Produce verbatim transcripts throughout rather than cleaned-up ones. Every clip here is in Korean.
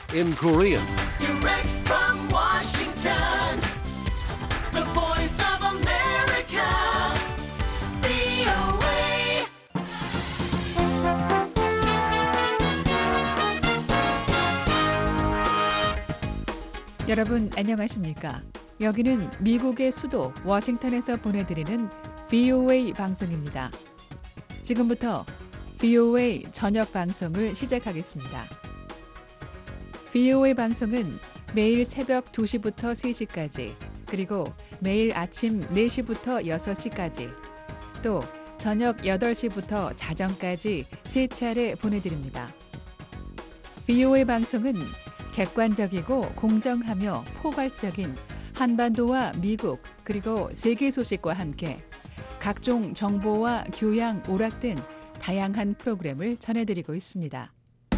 in Korean. Direct from Washington, the voice of America, 브이오에이. 여러분 안녕하십니까? 여기는 미국의 수도 워싱턴에서 보내드리는 브이오에이 방송입니다. 지금부터 브이오에이 저녁 방송을 시작하겠습니다. 브이오에이 방송은 매일 새벽 두 시부터 세 시까지, 그리고 매일 아침 네 시부터 여섯 시까지, 또 저녁 여덟 시부터 자정까지 세 차례 보내드립니다. 브이오에이 방송은 객관적이고 공정하며 포괄적인 한반도와 미국 그리고 세계 소식과 함께 각종 정보와 교양, 오락 등 다양한 프로그램을 전해드리고 있습니다.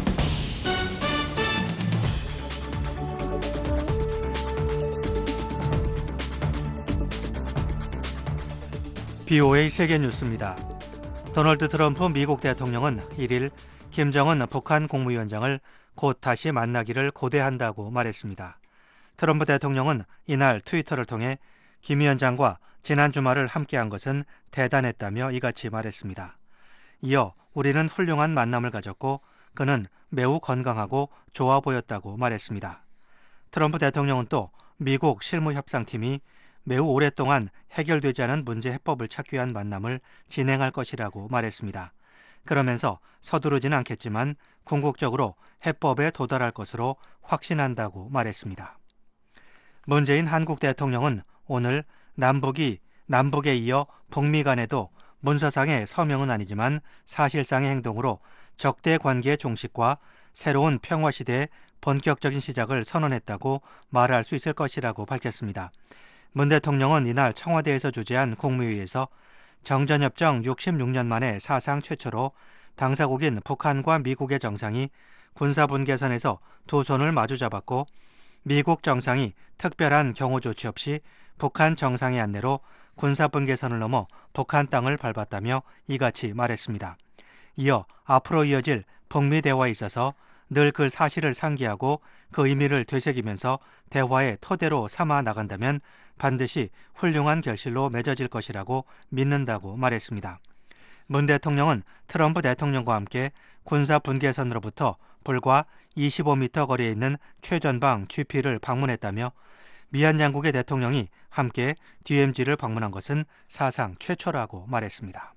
브이오에이 세계뉴스입니다. 도널드 트럼프 미국 대통령은 일 일 김정은 북한 국무위원장을 곧 다시 만나기를 고대한다고 말했습니다. 트럼프 대통령은 이날 트위터를 통해 김 위원장과 지난 주말을 함께한 것은 대단했다며 이같이 말했습니다. 이어 우리는 훌륭한 만남을 가졌고 그는 매우 건강하고 좋아 보였다고 말했습니다. 트럼프 대통령은 또 미국 실무협상팀이 매우 오랫동안 해결되지 않은 문제 해법을 찾기 위한 만남을 진행할 것이라고 말했습니다. 그러면서 서두르지는 않겠지만 궁극적으로 해법에 도달할 것으로 확신한다고 말했습니다. 문재인 한국 대통령은 오늘 남북이 남북에 이어 북미 간에도 문서상의 서명은 아니지만 사실상의 행동으로 적대 관계의 종식과 새로운 평화 시대의 본격적인 시작을 선언했다고 말할 수 있을 것이라고 밝혔습니다. 문 대통령은 이날 청와대에서 주재한 국무회의에서 정전협정 육십육 년 만에 사상 최초로 당사국인 북한과 미국의 정상이 군사분계선에서 두 손을 마주잡았고 미국 정상이 특별한 경호 조치 없이 북한 정상의 안내로 군사분계선을 넘어 북한 땅을 밟았다며 이같이 말했습니다. 이어 앞으로 이어질 북미 대화에 있어서 늘 그 사실을 상기하고 그 의미를 되새기면서 대화의 토대로 삼아 나간다면 반드시 훌륭한 결실로 맺어질 것이라고 믿는다고 말했습니다. 문 대통령은 트럼프 대통령과 함께 군사 분계선으로부터 불과 이십오 미터 거리에 있는 최전방 지피를 방문했다며 미얀 양국의 대통령이 함께 디엠지를 방문한 것은 사상 최초라고 말했습니다.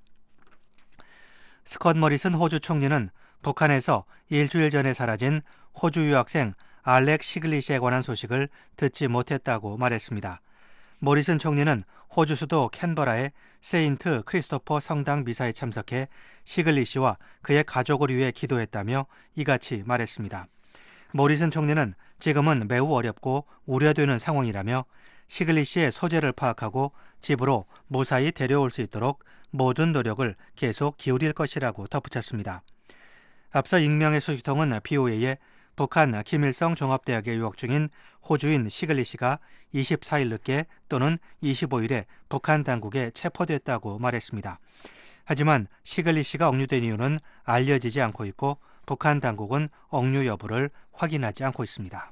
스콧 모리슨 호주 총리는 북한에서 일주일 전에 사라진 호주 유학생 알렉 시글리시에 관한 소식을 듣지 못했다고 말했습니다. 모리슨 총리는 호주 수도 캔버라의 세인트 크리스토퍼 성당 미사에 참석해 시글리시와 그의 가족을 위해 기도했다며 이같이 말했습니다. 모리슨 총리는 지금은 매우 어렵고 우려되는 상황이라며 시글리시의 소재를 파악하고 집으로 무사히 데려올 수 있도록 모든 노력을 계속 기울일 것이라고 덧붙였습니다. 앞서 익명의 소식통은 브이오에이에 북한 김일성 종합대학에 유학 중인 호주인 시글리시가 이십사 일 늦게 또는 이십오 일에 북한 당국에 체포됐다고 말했습니다. 하지만 시글리시가 억류된 이유는 알려지지 않고 있고 북한 당국은 억류 여부를 확인하지 않고 있습니다.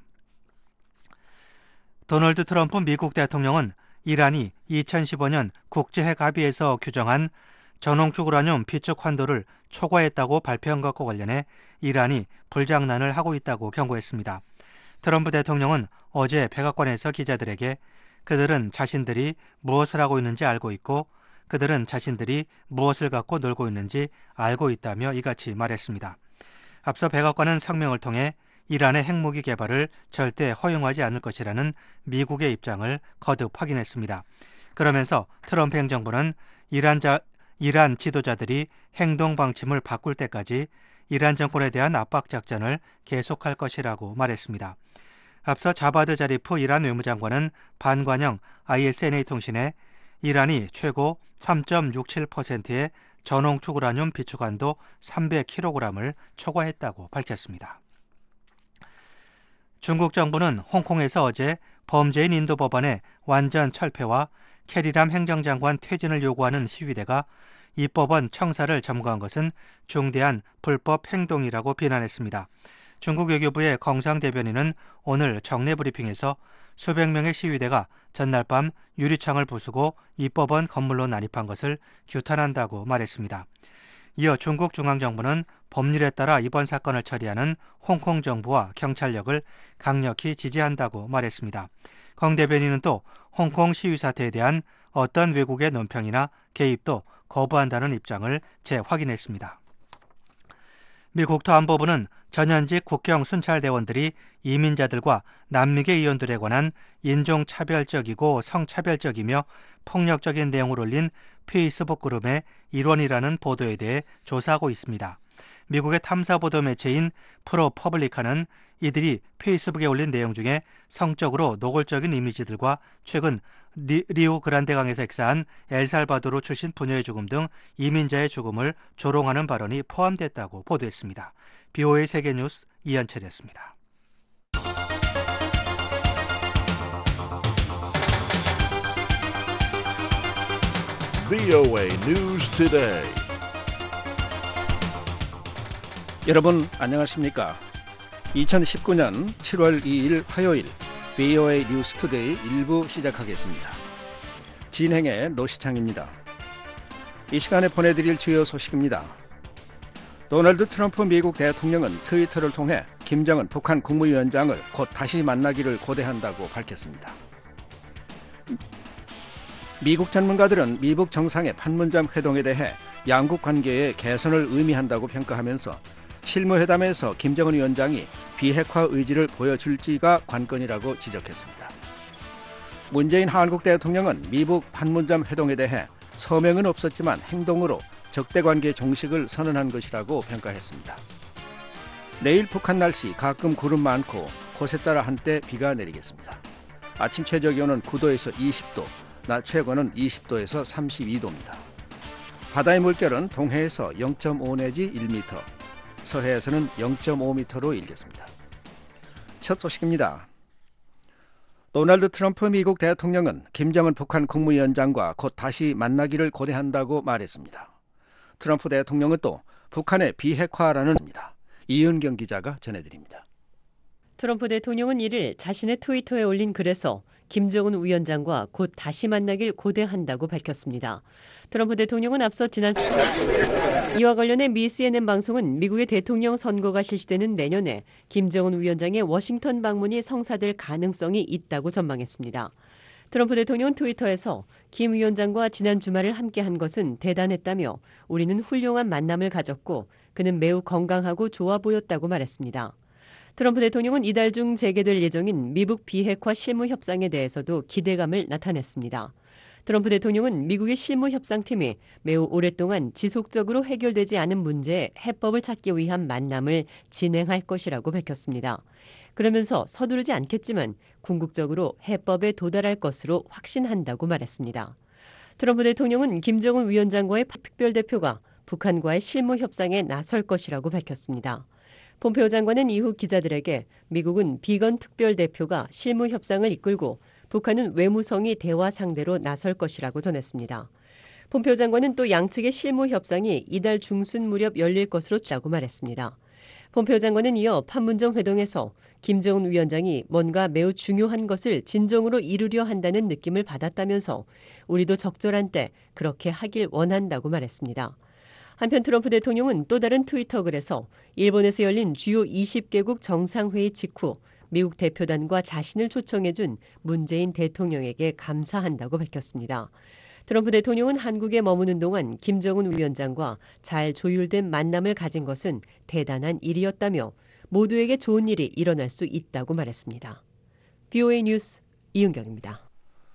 도널드 트럼프 미국 대통령은 이란이 이천십오 년 국제핵 합의에서 규정한 전홍축 우라늄 비축 한도를 초과했다고 발표한 것과 관련해 이란이 불장난을 하고 있다고 경고했습니다. 트럼프 대통령은 어제 백악관에서 기자들에게 그들은 자신들이 무엇을 하고 있는지 알고 있고 그들은 자신들이 무엇을 갖고 놀고 있는지 알고 있다며 이같이 말했습니다. 앞서 백악관은 성명을 통해 이란의 핵무기 개발을 절대 허용하지 않을 것이라는 미국의 입장을 거듭 확인했습니다. 그러면서 트럼프 행정부는 이란 자 이란 지도자들이 행동 방침을 바꿀 때까지 이란 정권에 대한 압박 작전을 계속할 것이라고 말했습니다. 앞서 자바드 자리프 이란 외무장관은 반관영 아이에스엔에이 통신에 이란이 최고 삼 점 육칠 퍼센트의 전홍축 우라늄 비축 한도 삼백 킬로그램을 초과했다고 밝혔습니다. 중국 정부는 홍콩에서 어제 범죄인 인도 법안의 완전 철폐와 캐리람 행정장관 퇴진을 요구하는 시위대가 이 법원 청사를 점거한 것은 중대한 불법 행동이라고 비난했습니다. 중국 외교부의 경상 대변인은 오늘 정례 브리핑에서 수백 명의 시위대가 전날 밤 유리창을 부수고 입법원 건물로 난입한 것을 규탄한다고 말했습니다. 이어 중국 중앙정부는 법률에 따라 이번 사건을 처리하는 홍콩 정부와 경찰력을 강력히 지지한다고 말했습니다. 강 대변인은 또 홍콩 시위 사태에 대한 어떤 외국의 논평이나 개입도 거부한다는 입장을 재확인했습니다. 미국 터안보부는 전현직 국경 순찰대원들이 이민자들과 남미계 의원들에 관한 인종차별적이고 성차별적이며 폭력적인 내용을 올린 페이스북 그룹의 일원이라는 보도에 대해 조사하고 있습니다. 미국의 탐사보도 매체인 프로퍼블리카는 이들이 페이스북에 올린 내용 중에 성적으로 노골적인 이미지들과 최근 리, 리우 그란데강에서 익사한 엘살바도르 출신 부녀의 죽음 등 이민자의 죽음을 조롱하는 발언이 포함됐다고 보도했습니다. 비오에이 세계뉴스 이현철이었습니다. 비오에이 News Today. 여러분 안녕하십니까? 이천십구 년 칠월 이일 화요일 비오에이 뉴스 투데이 일부 시작하겠습니다. 진행의 노시창입니다. 이 시간에 보내드릴 주요 소식입니다. 도널드 트럼프 미국 대통령은 트위터를 통해 김정은 북한 국무위원장을 곧 다시 만나기를 고대한다고 밝혔습니다. 미국 전문가들은 미북 정상의 판문점 회동에 대해 양국 관계의 개선을 의미한다고 평가하면서 실무회담에서 김정은 위원장이 비핵화 의지를 보여줄지가 관건이라고 지적했습니다. 문재인 한국 대통령은 미북 판문점 회동에 대해 서명은 없었지만 행동으로 적대관계 종식을 선언한 것이라고 평가했습니다. 내일 북한 날씨 가끔 구름 많고 곳에 따라 한때 비가 내리겠습니다. 아침 최저기온은 구도에서 이십도, 낮 최고는 이십도에서 삼십이도입니다. 바다의 물결은 동해에서 영점오 내지 일 미터, 서해에서는 영점오 미터로 일겠습니다. 첫 소식입니다. 도널드 트럼프 미국 대통령은 김정은 북한 국무위원장과 곧 다시 만나기를 고대한다고 말했습니다. 트럼프 대통령은 또 북한의 비핵화라는 겁니다. 이은경 기자가 전해드립니다. 트럼프 대통령은 이를 자신의 트위터에 올린 글에서 김정은 위원장과 곧 다시 만나길 고대한다고 밝혔습니다. 트럼프 대통령은 앞서 지난 이와 관련해 미 씨엔엔 방송은 미국의 대통령 선거가 실시되는 내년에 김정은 위원장의 워싱턴 방문이 성사될 가능성이 있다고 전망했습니다. 트럼프 대통령은 트위터에서 김 위원장과 지난 주말을 함께한 것은 대단했다며 우리는 훌륭한 만남을 가졌고 그는 매우 건강하고 좋아 보였다고 말했습니다. 트럼프 대통령은 이달 중 재개될 예정인 미북 비핵화 실무협상에 대해서도 기대감을 나타냈습니다. 트럼프 대통령은 미국의 실무협상팀이 매우 오랫동안 지속적으로 해결되지 않은 문제에 해법을 찾기 위한 만남을 진행할 것이라고 밝혔습니다. 그러면서 서두르지 않겠지만 궁극적으로 해법에 도달할 것으로 확신한다고 말했습니다. 트럼프 대통령은 김정은 위원장과의 특별대표가 북한과의 실무협상에 나설 것이라고 밝혔습니다. 폼페오 장관은 이후 기자들에게 미국은 비건 특별대표가 실무협상을 이끌고 북한은 외무성이 대화 상대로 나설 것이라고 전했습니다. 폼페오 장관은 또 양측의 실무협상이 이달 중순 무렵 열릴 것으로 짜고 말했습니다. 폼페오 장관은 이어 판문점 회동에서 김정은 위원장이 뭔가 매우 중요한 것을 진정으로 이루려 한다는 느낌을 받았다면서 우리도 적절한 때 그렇게 하길 원한다고 말했습니다. 한편 트럼프 대통령은 또 다른 트위터 글에서 일본에서 열린 주요 이십 개국 정상회의 직후 미국 대표단과 자신을 초청해준 문재인 대통령에게 감사한다고 밝혔습니다. 트럼프 대통령은 한국에 머무는 동안 김정은 위원장과 잘 조율된 만남을 가진 것은 대단한 일이었다며 모두에게 좋은 일이 일어날 수 있다고 말했습니다. 비오에이 뉴스 이은경입니다.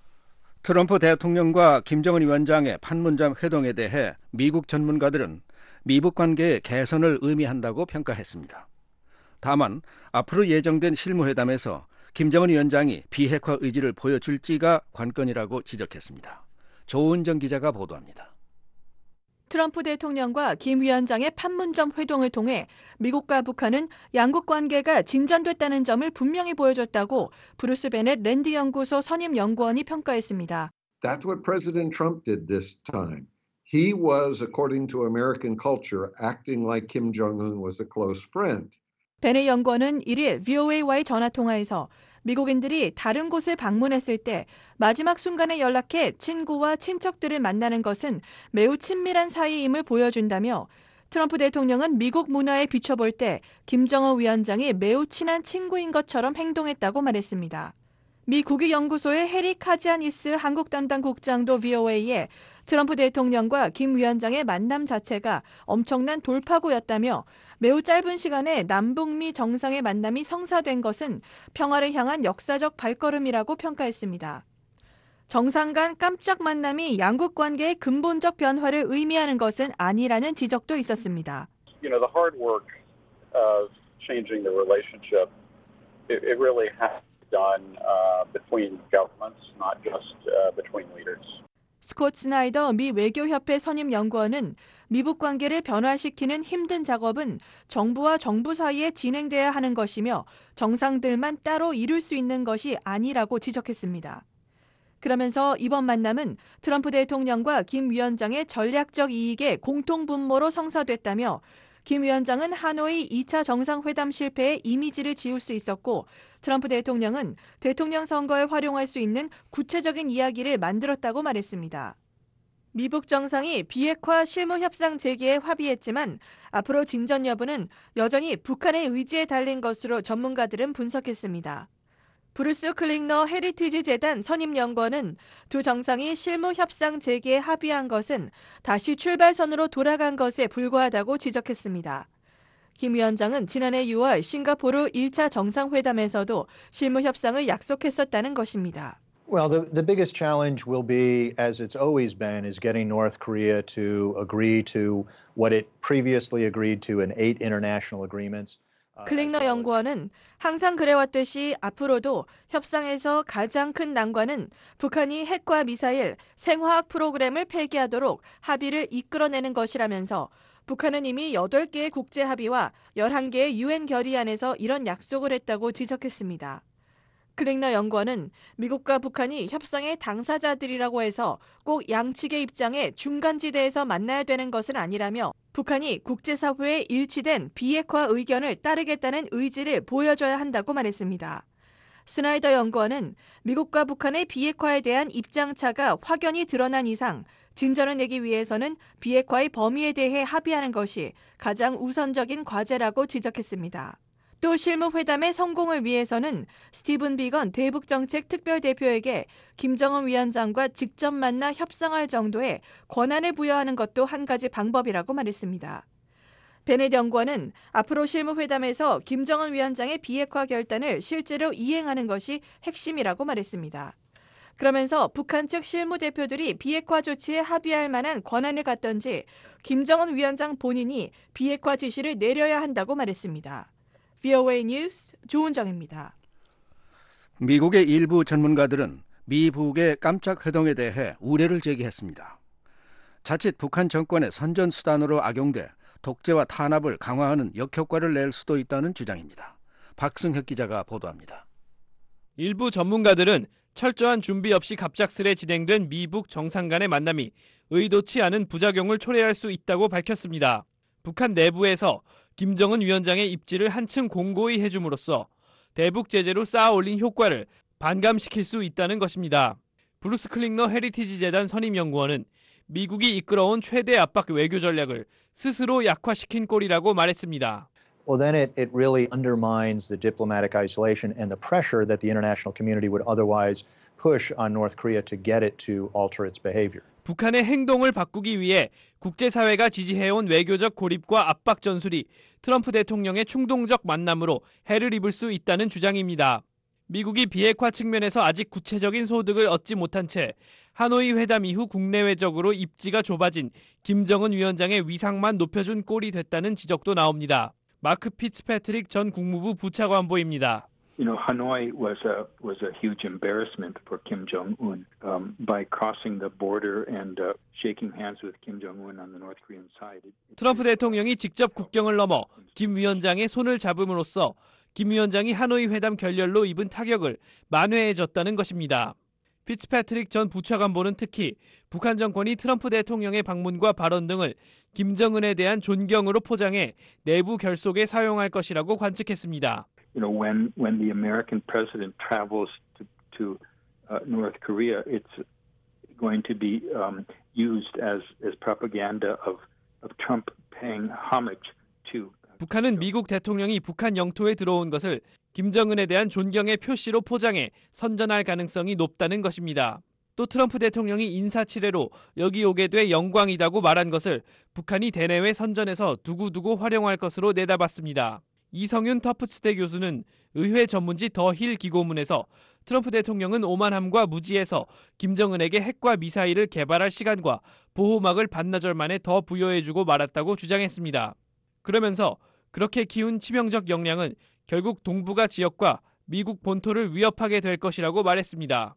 트럼프 대통령과 김정은 위원장의 판문점 회동에 대해 미국 전문가들은 미북 관계의 개선을 의미한다고 평가했습니다. 다만 앞으로 예정된 실무회담에서 김정은 위원장이 비핵화 의지를 보여줄지가 관건이라고 지적했습니다. 조은정 기자가 보도합니다. 트럼프 대통령과 김 위원장의 판문점 회동을 통해 미국과 북한은 양국 관계가 진전됐다는 점을 분명히 보여줬다고 브루스 베넷 랜드 연구소 선임 연구원이 평가했습니다. That's what President Trump did this time. He was, according to American culture, acting like Kim Jong-un was a close friend. 베넷 연구원은 일 일 브이오에이와의 전화통화에서 미국인들이 다른 곳을 방문했을 때 마지막 순간에 연락해 친구와 친척들을 만나는 것은 매우 친밀한 사이임을 보여준다며 트럼프 대통령은 미국 문화에 비춰볼 때 김정은 위원장이 매우 친한 친구인 것처럼 행동했다고 말했습니다. 미 국익연구소의 해리 카지아니스 한국 담당 국장도 브이오에이에 트럼프 대통령과 김 위원장의 만남 자체가 엄청난 돌파구였다며 매우 짧은 시간에 남북미 정상의 만남이 성사된 것은 평화를 향한 역사적 발걸음이라고 평가했습니다. 정상 간 깜짝 만남이 양국 관계의 근본적 변화를 의미하는 것은 아니라는 지적도 있었습니다. You know, the hard work of changing the relationship, it, it really has to be done uh, between governments, not just uh, between leaders. 스콧 스나이더 미 외교협회 선임 연구원은 미북 관계를 변화시키는 힘든 작업은 정부와 정부 사이에 진행돼야 하는 것이며 정상들만 따로 이룰 수 있는 것이 아니라고 지적했습니다. 그러면서 이번 만남은 트럼프 대통령과 김 위원장의 전략적 이익의 공통 분모로 성사됐다며 김 위원장은 하노이 이 차 정상회담 실패의 이미지를 지울 수 있었고 트럼프 대통령은 대통령 선거에 활용할 수 있는 구체적인 이야기를 만들었다고 말했습니다. 미북 정상이 비핵화 실무 협상 재개에 합의했지만 앞으로 진전 여부는 여전히 북한의 의지에 달린 것으로 전문가들은 분석했습니다. 브루스 클링너 헤리티지 재단 선임 연구원은 두 정상이 실무 협상 재개에 합의한 것은 다시 출발선으로 돌아간 것에 불과하다고 지적했습니다. 김 위원장은 지난해 유월 싱가포르 일 차 정상회담에서도 실무 협상을 약속했었다는 것입니다. Well, the, the biggest challenge will be, as it's always been, is getting North Korea to agree to what it previously agreed to in eight international agreements. 클링너 연구원은 항상 그래왔듯이 앞으로도 협상에서 가장 큰 난관은 북한이 핵과 미사일, 생화학 프로그램을 폐기하도록 합의를 이끌어내는 것이라면서 북한은 이미 여덟 개의 국제 합의와 열한 개의 유엔 결의안에서 이런 약속을 했다고 지적했습니다. 클링너 연구원은 미국과 북한이 협상의 당사자들이라고 해서 꼭 양측의 입장에 중간지대에서 만나야 되는 것은 아니라며 북한이 국제사회의 일치된 비핵화 의견을 따르겠다는 의지를 보여줘야 한다고 말했습니다. 스나이더 연구원은 미국과 북한의 비핵화에 대한 입장차가 확연히 드러난 이상 진전을 내기 위해서는 비핵화의 범위에 대해 합의하는 것이 가장 우선적인 과제라고 지적했습니다. 또 실무회담의 성공을 위해서는 스티븐 비건 대북정책 특별대표에게 김정은 위원장과 직접 만나 협상할 정도의 권한을 부여하는 것도 한 가지 방법이라고 말했습니다. 베넷 연구원은 앞으로 실무회담에서 김정은 위원장의 비핵화 결단을 실제로 이행하는 것이 핵심이라고 말했습니다. 그러면서 북한 측 실무대표들이 비핵화 조치에 합의할 만한 권한을 갖던지 김정은 위원장 본인이 비핵화 지시를 내려야 한다고 말했습니다. 브이오에이 뉴스 조은정입니다. 미국의 일부 전문가들은 미북의 깜짝 회동에 대해 우려를 제기했습니다. 자칫 북한 정권의 선전수단으로 악용돼 독재와 탄압을 강화하는 역효과를 낼 수도 있다는 주장입니다. 박승혁 기자가 보도합니다. 일부 전문가들은 철저한 준비 없이 갑작스레 진행된 미북 정상 간의 만남이 의도치 않은 부작용을 초래할 수 있다고 밝혔습니다. 북한 내부에서 김정은 위원장의 입지를 한층 공고히 해줌으로써 대북 제재로 쌓아올린 효과를 반감시킬 수 있다는 것입니다. 브루스 클링너 헤리티지 재단 선임 연구원은 미국이 이끌어온 최대 압박 외교 전략을 스스로 약화시킨 꼴이라고 말했습니다. Well, then it, it really undermines the diplomatic isolation and the pressure that the international community would otherwise push on North Korea to get it to alter its behavior. 북한의 행동을 바꾸기 위해 국제사회가 지지해온 외교적 고립과 압박 전술이 트럼프 대통령의 충동적 만남으로 해를 입을 수 있다는 주장입니다. 미국이 비핵화 측면에서 아직 구체적인 소득을 얻지 못한 채 하노이 회담 이후 국내외적으로 입지가 좁아진 김정은 위원장의 위상만 높여준 꼴이 됐다는 지적도 나옵니다. 마크 피츠패트릭 전 국무부 부차관보입니다. You know, Hanoi was a was a huge embarrassment for Kim Jong-un um, by crossing the border and uh, shaking hands with Kim Jong-un on the North Korean side. 트럼프 대통령이 직접 국경을 넘어 김 위원장의 손을 잡음으로써 김 위원장이 하노이 회담 결렬로 입은 타격을 만회해줬다는 것입니다. 피츠패트릭 전 부차관보는 특히 북한 정권이 트럼프 대통령의 방문과 발언 등을 김정은에 대한 존경으로 포장해 내부 결속에 사용할 것이라고 관측했습니다. You know, when when the American president travels to to uh, North Korea, it's going to be um, used as as propaganda of of Trump paying homage to. 북한은 미국 대통령이 북한 영토에 들어온 것을 김정은에 대한 존경의 표시로 포장해 선전할 가능성이 높다는 것입니다. 또 트럼프 대통령이 인사치레로 여기 오게 돼 영광이다고 말한 것을 북한이 대내외 선전에서 두고두고 활용할 것으로 내다봤습니다. 이성윤 터프츠대 교수는 의회 전문지 더 힐 기고문에서 트럼프 대통령은 오만함과 무지에서 김정은에게 핵과 미사일을 개발할 시간과 보호막을 반나절 만에 더 부여해주고 말았다고 주장했습니다. 그러면서 그렇게 키운 치명적 역량은 결국 동북아 지역과 미국 본토를 위협하게 될 것이라고 말했습니다.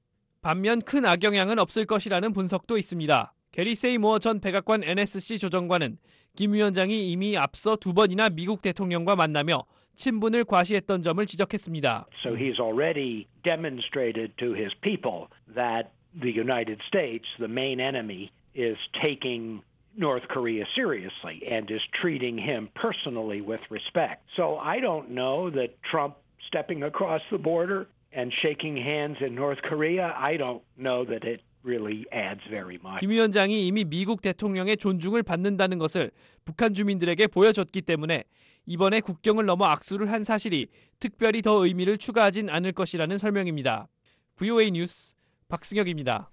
반면 큰 악영향은 없을 것이라는 분석도 있습니다. 게리 세이모어 전 백악관 엔에스씨 조정관은 김 위원장이 이미 앞서 두 번이나 미국 대통령과 만나며 친분을 과시했던 점을 지적했습니다. So he's already demonstrated to his people that the United States, the main enemy, is taking North Korea seriously and is treating him personally with respect. So I don't know that Trump stepping across the border and shaking hands in North Korea, I don't know that it really adds very much. 김 위원장이 이미 미국 대통령의 존중을 받는다는 것을 북한 주민들에게 보여줬기 때문에 이번에 국경을 넘어 악수를 한 사실이 특별히 더 의미를 추가하진 않을 것이라는 설명입니다. 브이오에이 뉴스 박승혁입니다.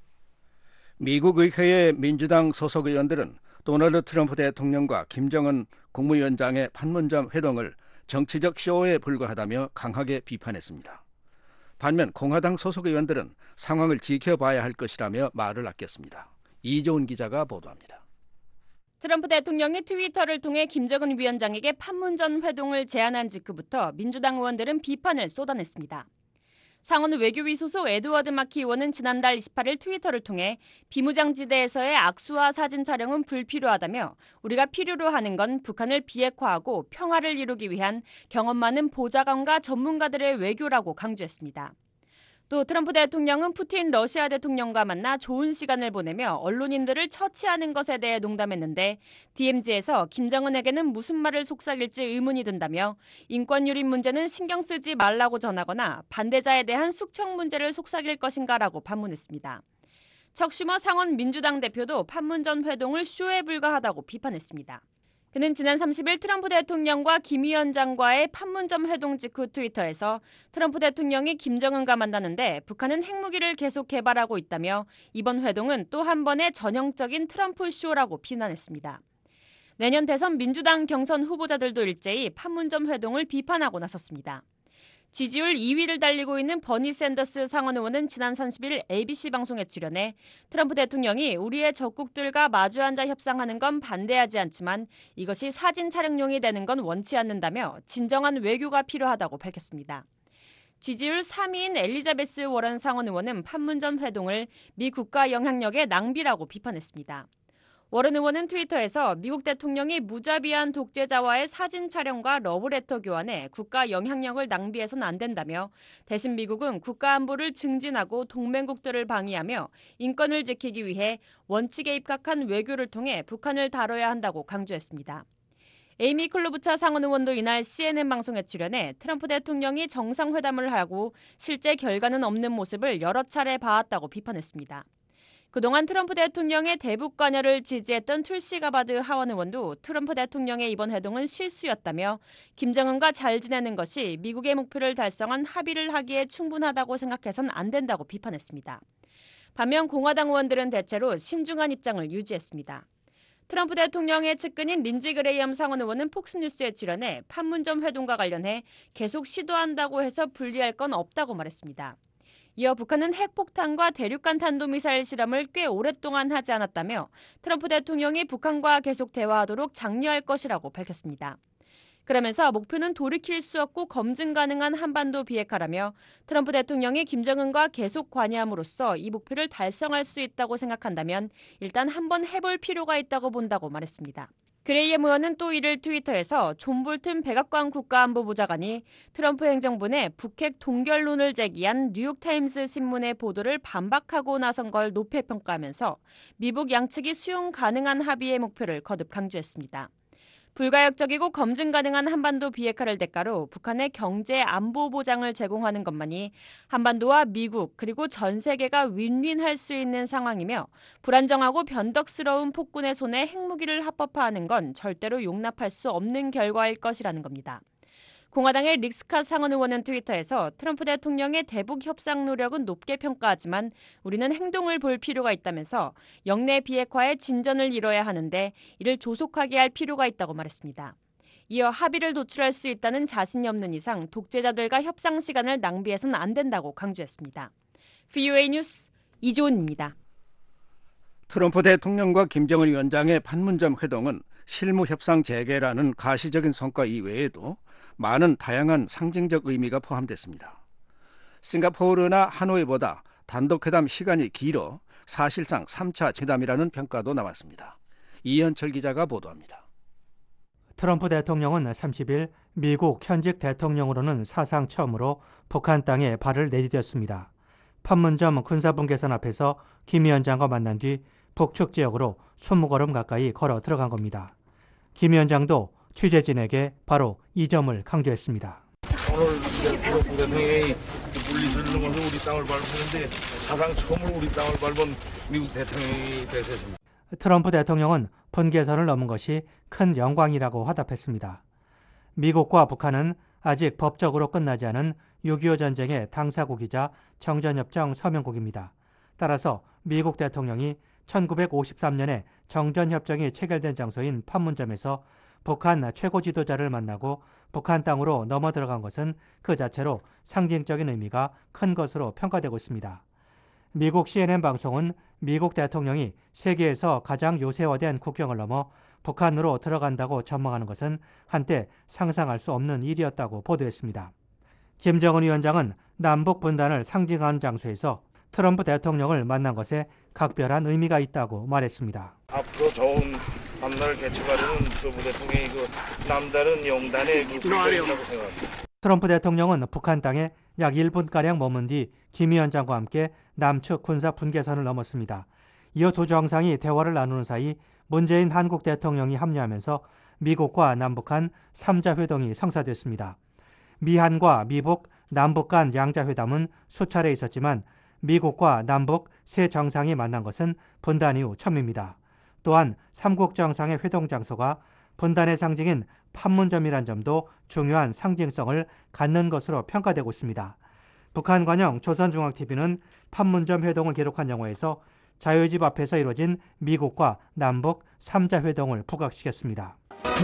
미국 의회의 민주당 소속 의원들은 도널드 트럼프 대통령과 김정은 국무위원장의 판문점 회동을 정치적 쇼에 불과하다며 강하게 비판했습니다. 반면 공화당 소속 의원들은 상황을 지켜봐야 할 것이라며 말을 아꼈습니다. 이조은 기자가 보도합니다. 트럼프 대통령이 트위터를 통해 김정은 위원장에게 판문점 회동을 제안한 직후부터 민주당 의원들은 비판을 쏟아냈습니다. 상원 외교위 소속 에드워드 마키 의원은 지난달 이십팔일 트위터를 통해 비무장지대에서의 악수와 사진 촬영은 불필요하다며 우리가 필요로 하는 건 북한을 비핵화하고 평화를 이루기 위한 경험 많은 보좌관과 전문가들의 외교라고 강조했습니다. 또 트럼프 대통령은 푸틴 러시아 대통령과 만나 좋은 시간을 보내며 언론인들을 처치하는 것에 대해 농담했는데 디엠지에서 김정은에게는 무슨 말을 속삭일지 의문이 든다며 인권 유린 문제는 신경 쓰지 말라고 전하거나 반대자에 대한 숙청 문제를 속삭일 것인가라고 반문했습니다. 척 슈머 상원 민주당 대표도 판문점 회동을 쇼에 불과하다고 비판했습니다. 그는 지난 삼십일 트럼프 대통령과 김 위원장과의 판문점 회동 직후 트위터에서 트럼프 대통령이 김정은과 만나는데 북한은 핵무기를 계속 개발하고 있다며 이번 회동은 또 한 번의 전형적인 트럼프 쇼라고 비난했습니다. 내년 대선 민주당 경선 후보자들도 일제히 판문점 회동을 비판하고 나섰습니다. 지지율 이 위를 달리고 있는 버니 샌더스 상원 의원은 지난 삼십일 에이비씨 방송에 출연해 트럼프 대통령이 우리의 적국들과 마주 앉아 협상하는 건 반대하지 않지만 이것이 사진 촬영용이 되는 건 원치 않는다며 진정한 외교가 필요하다고 밝혔습니다. 지지율 삼 위인 엘리자베스 워런 상원 의원은 판문점 회동을 미 국가 영향력의 낭비라고 비판했습니다. 워런 의원은 트위터에서 미국 대통령이 무자비한 독재자와의 사진 촬영과 러브레터 교환에 국가 영향력을 낭비해서는 안 된다며 대신 미국은 국가 안보를 증진하고 동맹국들을 방위하며 인권을 지키기 위해 원칙에 입각한 외교를 통해 북한을 다뤄야 한다고 강조했습니다. 에이미 클로부차 상원 의원도 이날 씨엔엔 방송에 출연해 트럼프 대통령이 정상회담을 하고 실제 결과는 없는 모습을 여러 차례 봐왔다고 비판했습니다. 그동안 트럼프 대통령의 대북 관여를 지지했던 툴시 가바드 하원 의원도 트럼프 대통령의 이번 회동은 실수였다며 김정은과 잘 지내는 것이 미국의 목표를 달성한 합의를 하기에 충분하다고 생각해선 안 된다고 비판했습니다. 반면 공화당 의원들은 대체로 신중한 입장을 유지했습니다. 트럼프 대통령의 측근인 린지 그레이엄 상원 의원은 폭스뉴스에 출연해 판문점 회동과 관련해 계속 시도한다고 해서 불리할 건 없다고 말했습니다. 이어 북한은 핵폭탄과 대륙간 탄도미사일 실험을 꽤 오랫동안 하지 않았다며 트럼프 대통령이 북한과 계속 대화하도록 장려할 것이라고 밝혔습니다. 그러면서 목표는 돌이킬 수 없고 검증 가능한 한반도 비핵화라며 트럼프 대통령이 김정은과 계속 관여함으로써 이 목표를 달성할 수 있다고 생각한다면 일단 한번 해볼 필요가 있다고 본다고 말했습니다. 그레이엄 의원은 또 이를 트위터에서 존 볼튼 백악관 국가안보보좌관이 트럼프 행정부 내 북핵 동결론을 제기한 뉴욕타임스 신문의 보도를 반박하고 나선 걸 높이 평가하면서 미북 양측이 수용 가능한 합의의 목표를 거듭 강조했습니다. 불가역적이고 검증 가능한 한반도 비핵화를 대가로 북한의 경제 안보 보장을 제공하는 것만이 한반도와 미국 그리고 전 세계가 윈윈할 수 있는 상황이며 불안정하고 변덕스러운 폭군의 손에 핵무기를 합법화하는 건 절대로 용납할 수 없는 결과일 것이라는 겁니다. 공화당의 릭 스캇 상원 의원은 트위터에서 트럼프 대통령의 대북 협상 노력은 높게 평가하지만 우리는 행동을 볼 필요가 있다면서 영내 비핵화에 진전을 이뤄야 하는데 이를 조속하게 할 필요가 있다고 말했습니다. 이어 합의를 도출할 수 있다는 자신이 없는 이상 독재자들과 협상 시간을 낭비해서는 안 된다고 강조했습니다. 브이오에이 뉴스 이조은입니다. 트럼프 대통령과 김정은 위원장의 판문점 회동은 실무 협상 재개라는 가시적인 성과 이외에도 많은 다양한 상징적 의미가 포함됐습니다. 싱가포르나 하노이보다 단독회담 시간이 길어 사실상 삼 차 회담이라는 평가도 나왔습니다. 이현철 기자가 보도합니다. 트럼프 대통령은 삼십 일 미국 현직 대통령으로는 사상 처음으로 북한 땅에 발을 내디뎠습니다. 판문점 군사분계선 앞에서 김 위원장과 만난 뒤 북측 지역으로 이십 걸음 가까이 걸어 들어간 겁니다. 김 위원장도 취재진에게 바로 이 점을 강조했습니다. 오늘 트럼프 대통령이 물리를 넘어서 우리 땅을 밟았는데 사상 처음으로 우리 땅을 밟은 미국 대통령이 되셨습니다. 트럼프 대통령은 분계선을 넘은 것이 큰 영광이라고 화답했습니다. 미국과 북한은 아직 법적으로 끝나지 않은 육이오 전쟁의 당사국이자 정전협정 서명국입니다. 따라서 미국 대통령이 천구백오십삼 년에 정전협정이 체결된 장소인 판문점에서 북한 최고 지도자를 만나고 북한 땅으로 넘어 들어간 것은 그 자체로 상징적인 의미가 큰 것으로 평가되고 있습니다. 미국 씨엔엔 방송은 미국 대통령이 세계에서 가장 요새화된 국경을 넘어 북한으로 들어간다고 전망하는 것은 한때 상상할 수 없는 일이었다고 보도했습니다. 김정은 위원장은 남북 분단을 상징하는 장소에서 트럼프 대통령을 만난 것에 각별한 의미가 있다고 말했습니다. 앞으로 좋은 밤날 개척하려는 트럼프 대통령이 그 남다른 용단의 그 불변이라고 생각합니다. 트럼프 대통령은 북한 땅에 약 일 분가량 머문 뒤 김 위원장과 함께 남측 군사 분계선을 넘었습니다. 이어 두 정상이 대화를 나누는 사이 문재인 한국 대통령이 합류하면서 미국과 남북한 삼 자 회동이 성사됐습니다. 미한과 미북, 남북 간 양자 회담은 수차례 있었지만 미국과 남북 세 정상이 만난 것은 분단 이후 처음입니다. 또한 삼국 정상의 회동 장소가 분단의 상징인 판문점이란 점도 중요한 상징성을 갖는 것으로 평가되고 있습니다. 북한 관영 조선중앙티비는 판문점 회동을 기록한 영화에서 자유집 앞에서 이뤄진 미국과 남북 삼 자 회동을 부각시켰습니다.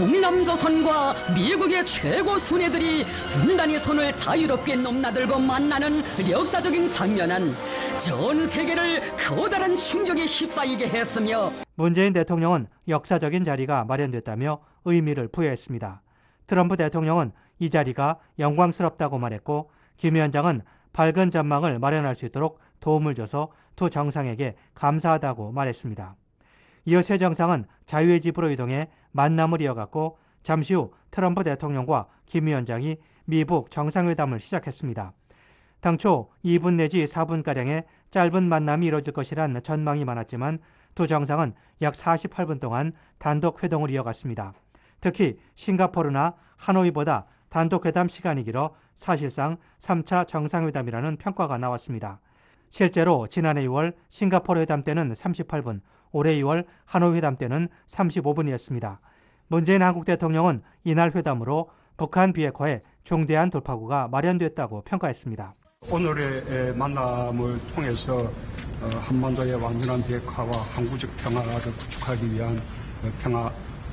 북남조선과 미국의 최고 순회들이 분단의 손을 자유롭게 넘나들고 만나는 역사적인 장면은 전 세계를 커다란 충격에 휩싸이게 했으며 문재인 대통령은 역사적인 자리가 마련됐다며 의미를 부여했습니다. 트럼프 대통령은 이 자리가 영광스럽다고 말했고 김 위원장은 밝은 전망을 마련할 수 있도록 도움을 줘서 두 정상에게 감사하다고 말했습니다. 이어 세 정상은 자유의 집으로 이동해 만남을 이어갔고 잠시 후 트럼프 대통령과 김 위원장이 미북 정상회담을 시작했습니다. 당초 이 분 내지 사 분가량의 짧은 만남이 이뤄질 것이란 전망이 많았지만 두 정상은 약 사십팔 분 동안 단독 회동을 이어갔습니다. 특히 싱가포르나 하노이보다 단독 회담 시간이 길어 사실상 삼 차 정상회담이라는 평가가 나왔습니다. 실제로 지난해 유월 싱가포르 회담 때는 삼십팔 분, 올해 이월 하노이 회담 때는 삼십오 분이었습니다. 문재인 한국 대통령은 이날 회담으로 북한 비핵화에 중대한 돌파구가 마련됐다고 평가했습니다. 오늘의 만남을 통해서 한반도의 완전한 비핵화와 항구적 평화를 구축하기 위한 평화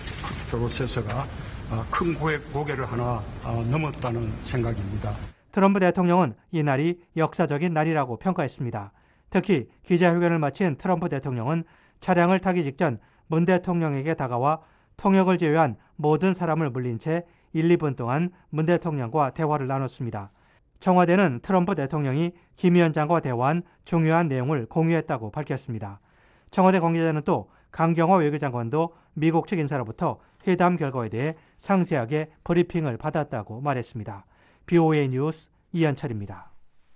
프로세스가 큰 고개를 하나 넘었다는 생각입니다. 트럼프 대통령은 이날이 역사적인 날이라고 평가했습니다. 특히 기자회견을 마친 트럼프 대통령은 차량을 타기 직전 문 대통령에게 다가와 통역을 제외한 모든 사람을 물린 채 일, 이 분 동안 문 대통령과 대화를 나눴습니다. 청와대는 트럼프 대통령이 김 위원장과 대화한 중요한 내용을 공유했다고 밝혔습니다. 청와대 관계자는 또 강경화 외교장관도 미국 측 인사로부터 회담 결과에 대해 상세하게 브리핑을 받았다고 말했습니다. 비오에이 뉴스 이현철입니다.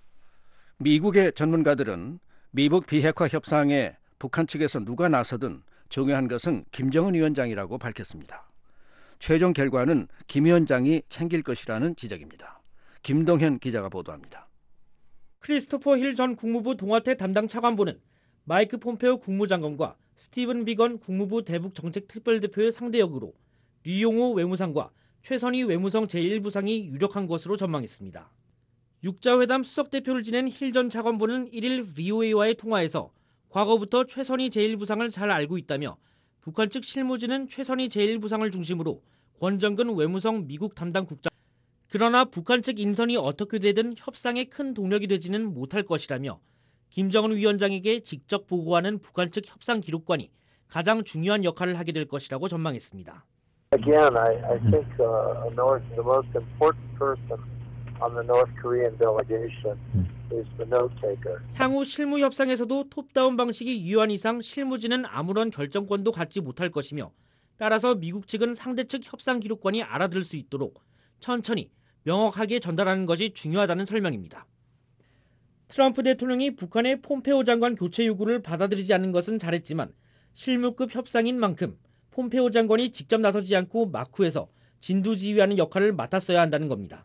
미국의 전문가들은 미북 비핵화 협상에 북한 측에서 누가 나서든 중요한 것은 김정은 위원장이라고 밝혔습니다. 최종 결과는 김 위원장이 챙길 것이라는 지적입니다. 김동현 기자가 보도합니다. 크리스토퍼 힐 전 국무부 동아태 담당 차관보는 마이크 폼페오 국무장관과 스티븐 비건 국무부 대북 정책 특별대표의 상대 역으로 류용호 외무상과 최선희 외무성 제일 부상이 유력한 것으로 전망했습니다. 육자회담 수석대표를 지낸 힐 전 차관보는 일 일 브이오에이와의 통화에서 과거부터 최선희 제일 부상을 잘 알고 있다며 북한 측 실무진은 최선희 제일 부상을 중심으로 권정근 외무성 미국 담당 국장 그러나 북한 측 인선이 어떻게 되든 협상에 큰 동력이 되지는 못할 것이라며 김정은 위원장에게 직접 보고하는 북한 측 협상 기록관이 가장 중요한 역할을 하게 될 것이라고 전망했습니다. Again, I, I think uh, North, the most important person on the North Korean delegation is the note taker. 향후 실무 협상에서도 톱다운 방식이 유효한 이상 실무진은 아무런 결정권도 갖지 못할 것이며 따라서 미국 측은 상대 측 협상 기록관이 알아들을 수 있도록 천천히 명확하게 전달하는 것이 중요하다는 설명입니다. 트럼프 대통령이 북한의 폼페오 장관 교체 요구를 받아들이지 않는 것은 잘했지만 실무급 협상인 만큼 폼페오 장관이 직접 나서지 않고 마쿠에서 진두지휘하는 역할을 맡았어야 한다는 겁니다.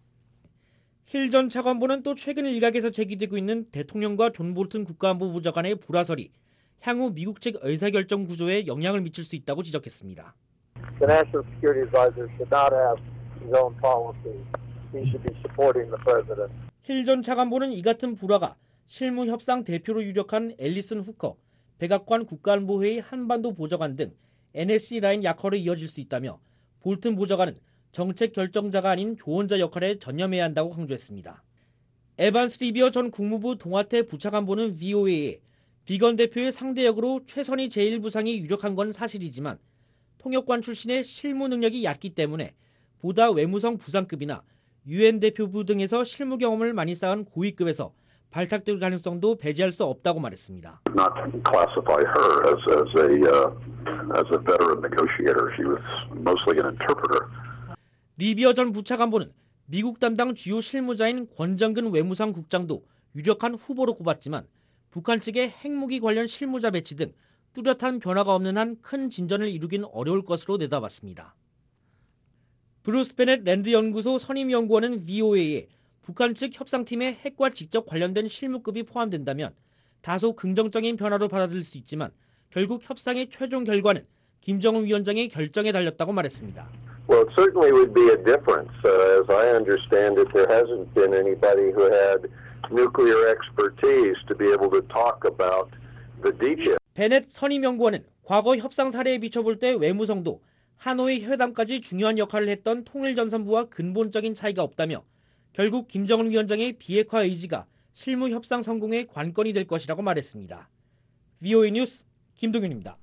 힐 전 차관보는 또 최근 일각에서 제기되고 있는 대통령과 존 볼튼 국가안보보좌 간의 불화설이 향후 미국 측 의사결정 구조에 영향을 미칠 수 있다고 지적했습니다. The National Security Advisor should not have his own policy. He should be supporting the president. 힐 전 차관보는 이 같은 불화가 실무 협상 대표로 유력한 앨리슨 후커, 백악관 국가안보회의 한반도 보좌관 등 엔에스씨 라인 약화로 이어질 수 있다며 볼튼 보좌관은 정책 결정자가 아닌 조언자 역할에 전념해야 한다고 강조했습니다. 에반스 리비어 전 국무부 동아태 부차관보는 브이오에이에 비건 대표의 상대 역으로 최선희 제일 부상이 유력한 건 사실이지만 통역관 출신의 실무 능력이 얕기 때문에 보다 외무성 부상급이나 유엔 대표부 등에서 실무 경험을 많이 쌓은 고위급에서 발탁될 가능성도 배제할 수 없다고 말했습니다. Not classify her as, as a uh, as a veteran negotiator. She was mostly an interpreter. 리비어 전 부차관보는 미국 담당 주요 실무자인 권정근 외무상 국장도 유력한 후보로 꼽았지만 북한 측의 핵무기 관련 실무자 배치 등 뚜렷한 변화가 없는 한 큰 진전을 이루긴 어려울 것으로 내다봤습니다. 브루스 베넷 랜드 연구소 선임연구원은 브이오에이에 북한 측 협상팀의 핵과 직접 관련된 실무급이 포함된다면 다소 긍정적인 변화로 받아들일 수 있지만 결국 협상의 최종 결과는 김정은 위원장의 결정에 달렸다고 말했습니다. Well, it certainly would be a difference. Uh, as I understand it, there hasn't been anybody who had nuclear expertise to be able to talk about the details. 베넷 선임연구원은 과거 협상 사례에 비춰볼 때 외무성도 하노이 회담까지 중요한 역할을 했던 통일전선부와 근본적인 차이가 없다며 결국 김정은 위원장의 비핵화 의지가 실무 협상 성공의 관건이 될 것이라고 말했습니다. 브이오에이 뉴스 김동윤입니다.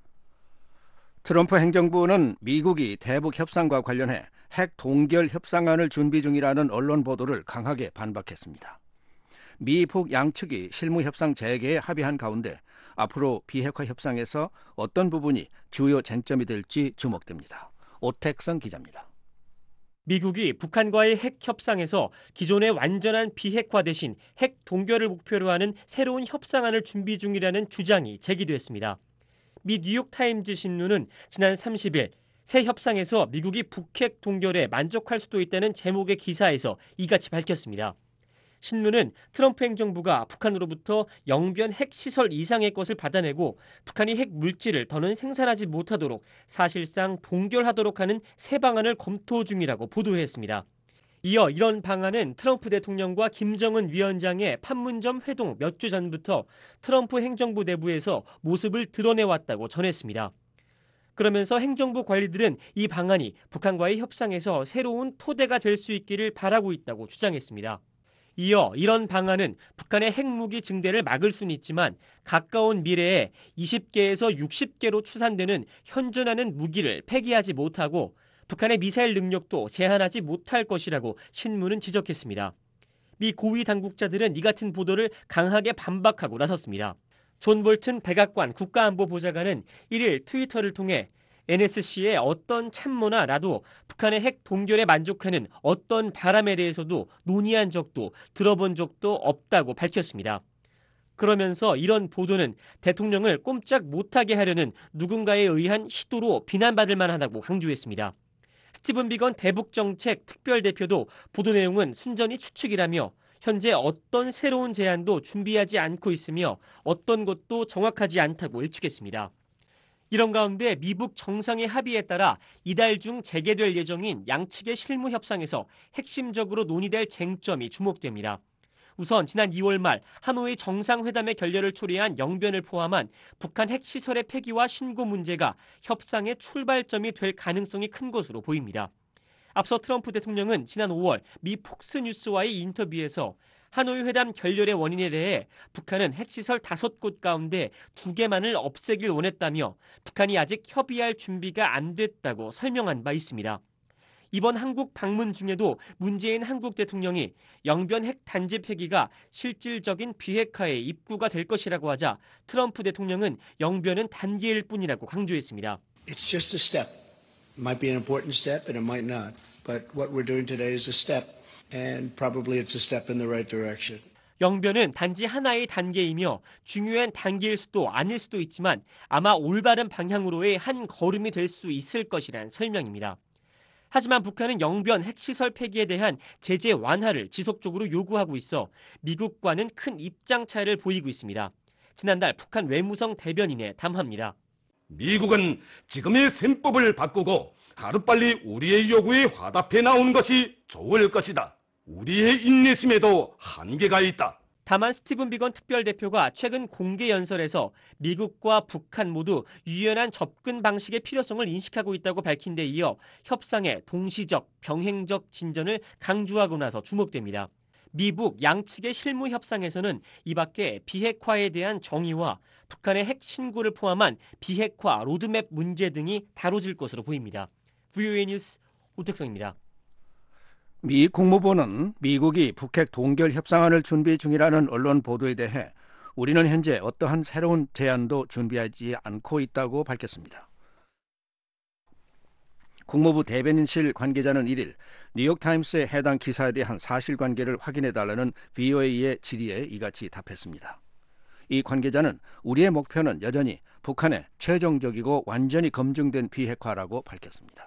트럼프 행정부는 미국이 대북 협상과 관련해 핵 동결 협상안을 준비 중이라는 언론 보도를 강하게 반박했습니다. 미북 양측이 실무 협상 재개에 합의한 가운데 앞으로 비핵화 협상에서 어떤 부분이 주요 쟁점이 될지 주목됩니다. 오택성 기자입니다. 미국이 북한과의 핵 협상에서 기존의 완전한 비핵화 대신 핵 동결을 목표로 하는 새로운 협상안을 준비 중이라는 주장이 제기됐습니다. 미 뉴욕타임즈 신문은 지난 삼십 일 새 협상에서 미국이 북핵 동결에 만족할 수도 있다는 제목의 기사에서 이같이 밝혔습니다. 신문은 트럼프 행정부가 북한으로부터 영변 핵시설 이상의 것을 받아내고 북한이 핵 물질을 더는 생산하지 못하도록 사실상 동결하도록 하는 새 방안을 검토 중이라고 보도했습니다. 이어 이런 방안은 트럼프 대통령과 김정은 위원장의 판문점 회동 몇 주 전부터 트럼프 행정부 내부에서 모습을 드러내왔다고 전했습니다. 그러면서 행정부 관리들은 이 방안이 북한과의 협상에서 새로운 토대가 될 수 있기를 바라고 있다고 주장했습니다. 이어 이런 방안은 북한의 핵무기 증대를 막을 수는 있지만 가까운 미래에 이십 개에서 육십 개로 추산되는 현존하는 무기를 폐기하지 못하고 북한의 미사일 능력도 제한하지 못할 것이라고 신문은 지적했습니다. 미 고위 당국자들은 이 같은 보도를 강하게 반박하고 나섰습니다. 존 볼튼 백악관 국가안보보좌관은 일 일 트위터를 통해 엔에스씨의 어떤 참모나 나도 북한의 핵 동결에 만족하는 어떤 바람에 대해서도 논의한 적도 들어본 적도 없다고 밝혔습니다. 그러면서 이런 보도는 대통령을 꼼짝 못하게 하려는 누군가에 의한 시도로 비난받을 만하다고 강조했습니다. 스티븐 비건 대북정책 특별대표도 보도 내용은 순전히 추측이라며 현재 어떤 새로운 제안도 준비하지 않고 있으며 어떤 것도 정확하지 않다고 일축했습니다. 이런 가운데 미북 정상의 합의에 따라 이달 중 재개될 예정인 양측의 실무 협상에서 핵심적으로 논의될 쟁점이 주목됩니다. 우선 지난 이월 말 하노이 정상회담의 결렬을 초래한 영변을 포함한 북한 핵시설의 폐기와 신고 문제가 협상의 출발점이 될 가능성이 큰 것으로 보입니다. 앞서 트럼프 대통령은 지난 오월 미 폭스뉴스와의 인터뷰에서 하노이 회담 결렬의 원인에 대해 북한은 핵시설 다섯 곳 가운데 두 개만을 없애길 원했다며 북한이 아직 협의할 준비가 안 됐다고 설명한 바 있습니다. 이번 한국 방문 중에도 문재인 한국 대통령이 영변 핵 단지 폐기가 실질적인 비핵화의 입구가 될 것이라고 하자 트럼프 대통령은 영변은 단계일 뿐이라고 강조했습니다. It's just a step. It might be an important step and it might not. But what we're doing today is a step and probably it's a step in the right direction. 영변은 단지 하나의 단계이며 중요한 단계일 수도 아닐 수도 있지만 아마 올바른 방향으로의 한 걸음이 될 수 있을 것이란 설명입니다. 하지만 북한은 영변 핵시설 폐기에 대한 제재 완화를 지속적으로 요구하고 있어 미국과는 큰 입장 차이를 보이고 있습니다. 지난달 북한 외무성 대변인의 담화입니다. 미국은 지금의 셈법을 바꾸고 하루빨리 우리의 요구에 화답해 나오는 것이 좋을 것이다. 우리의 인내심에도 한계가 있다. 다만 스티븐 비건 특별대표가 최근 공개 연설에서 미국과 북한 모두 유연한 접근 방식의 필요성을 인식하고 있다고 밝힌 데 이어 협상의 동시적, 병행적 진전을 강조하고 나서 주목됩니다. 미북 양측의 실무 협상에서는 이 밖에 비핵화에 대한 정의와 북한의 핵 신고를 포함한 비핵화 로드맵 문제 등이 다뤄질 것으로 보입니다. 브이오에이 뉴스 오택성입니다. 미 국무부는 미국이 북핵 동결 협상안을 준비 중이라는 언론 보도에 대해 우리는 현재 어떠한 새로운 제안도 준비하지 않고 있다고 밝혔습니다. 국무부 대변인실 관계자는 일 일 뉴욕타임스의 해당 기사에 대한 사실관계를 확인해달라는 브이오에이의 질의에 이같이 답했습니다. 이 관계자는 우리의 목표는 여전히 북한의 최종적이고 완전히 검증된 비핵화라고 밝혔습니다.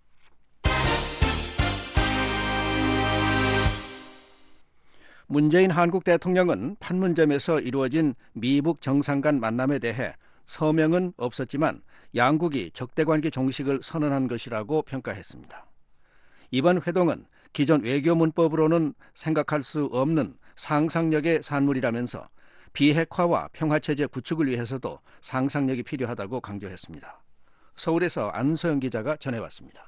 문재인 한국 대통령은 판문점에서 이루어진 미북 정상 간 만남에 대해 서명은 없었지만 양국이 적대관계 종식을 선언한 것이라고 평가했습니다. 이번 회동은 기존 외교 문법으로는 생각할 수 없는 상상력의 산물이라면서 비핵화와 평화체제 구축을 위해서도 상상력이 필요하다고 강조했습니다. 서울에서 안소영 기자가 전해왔습니다.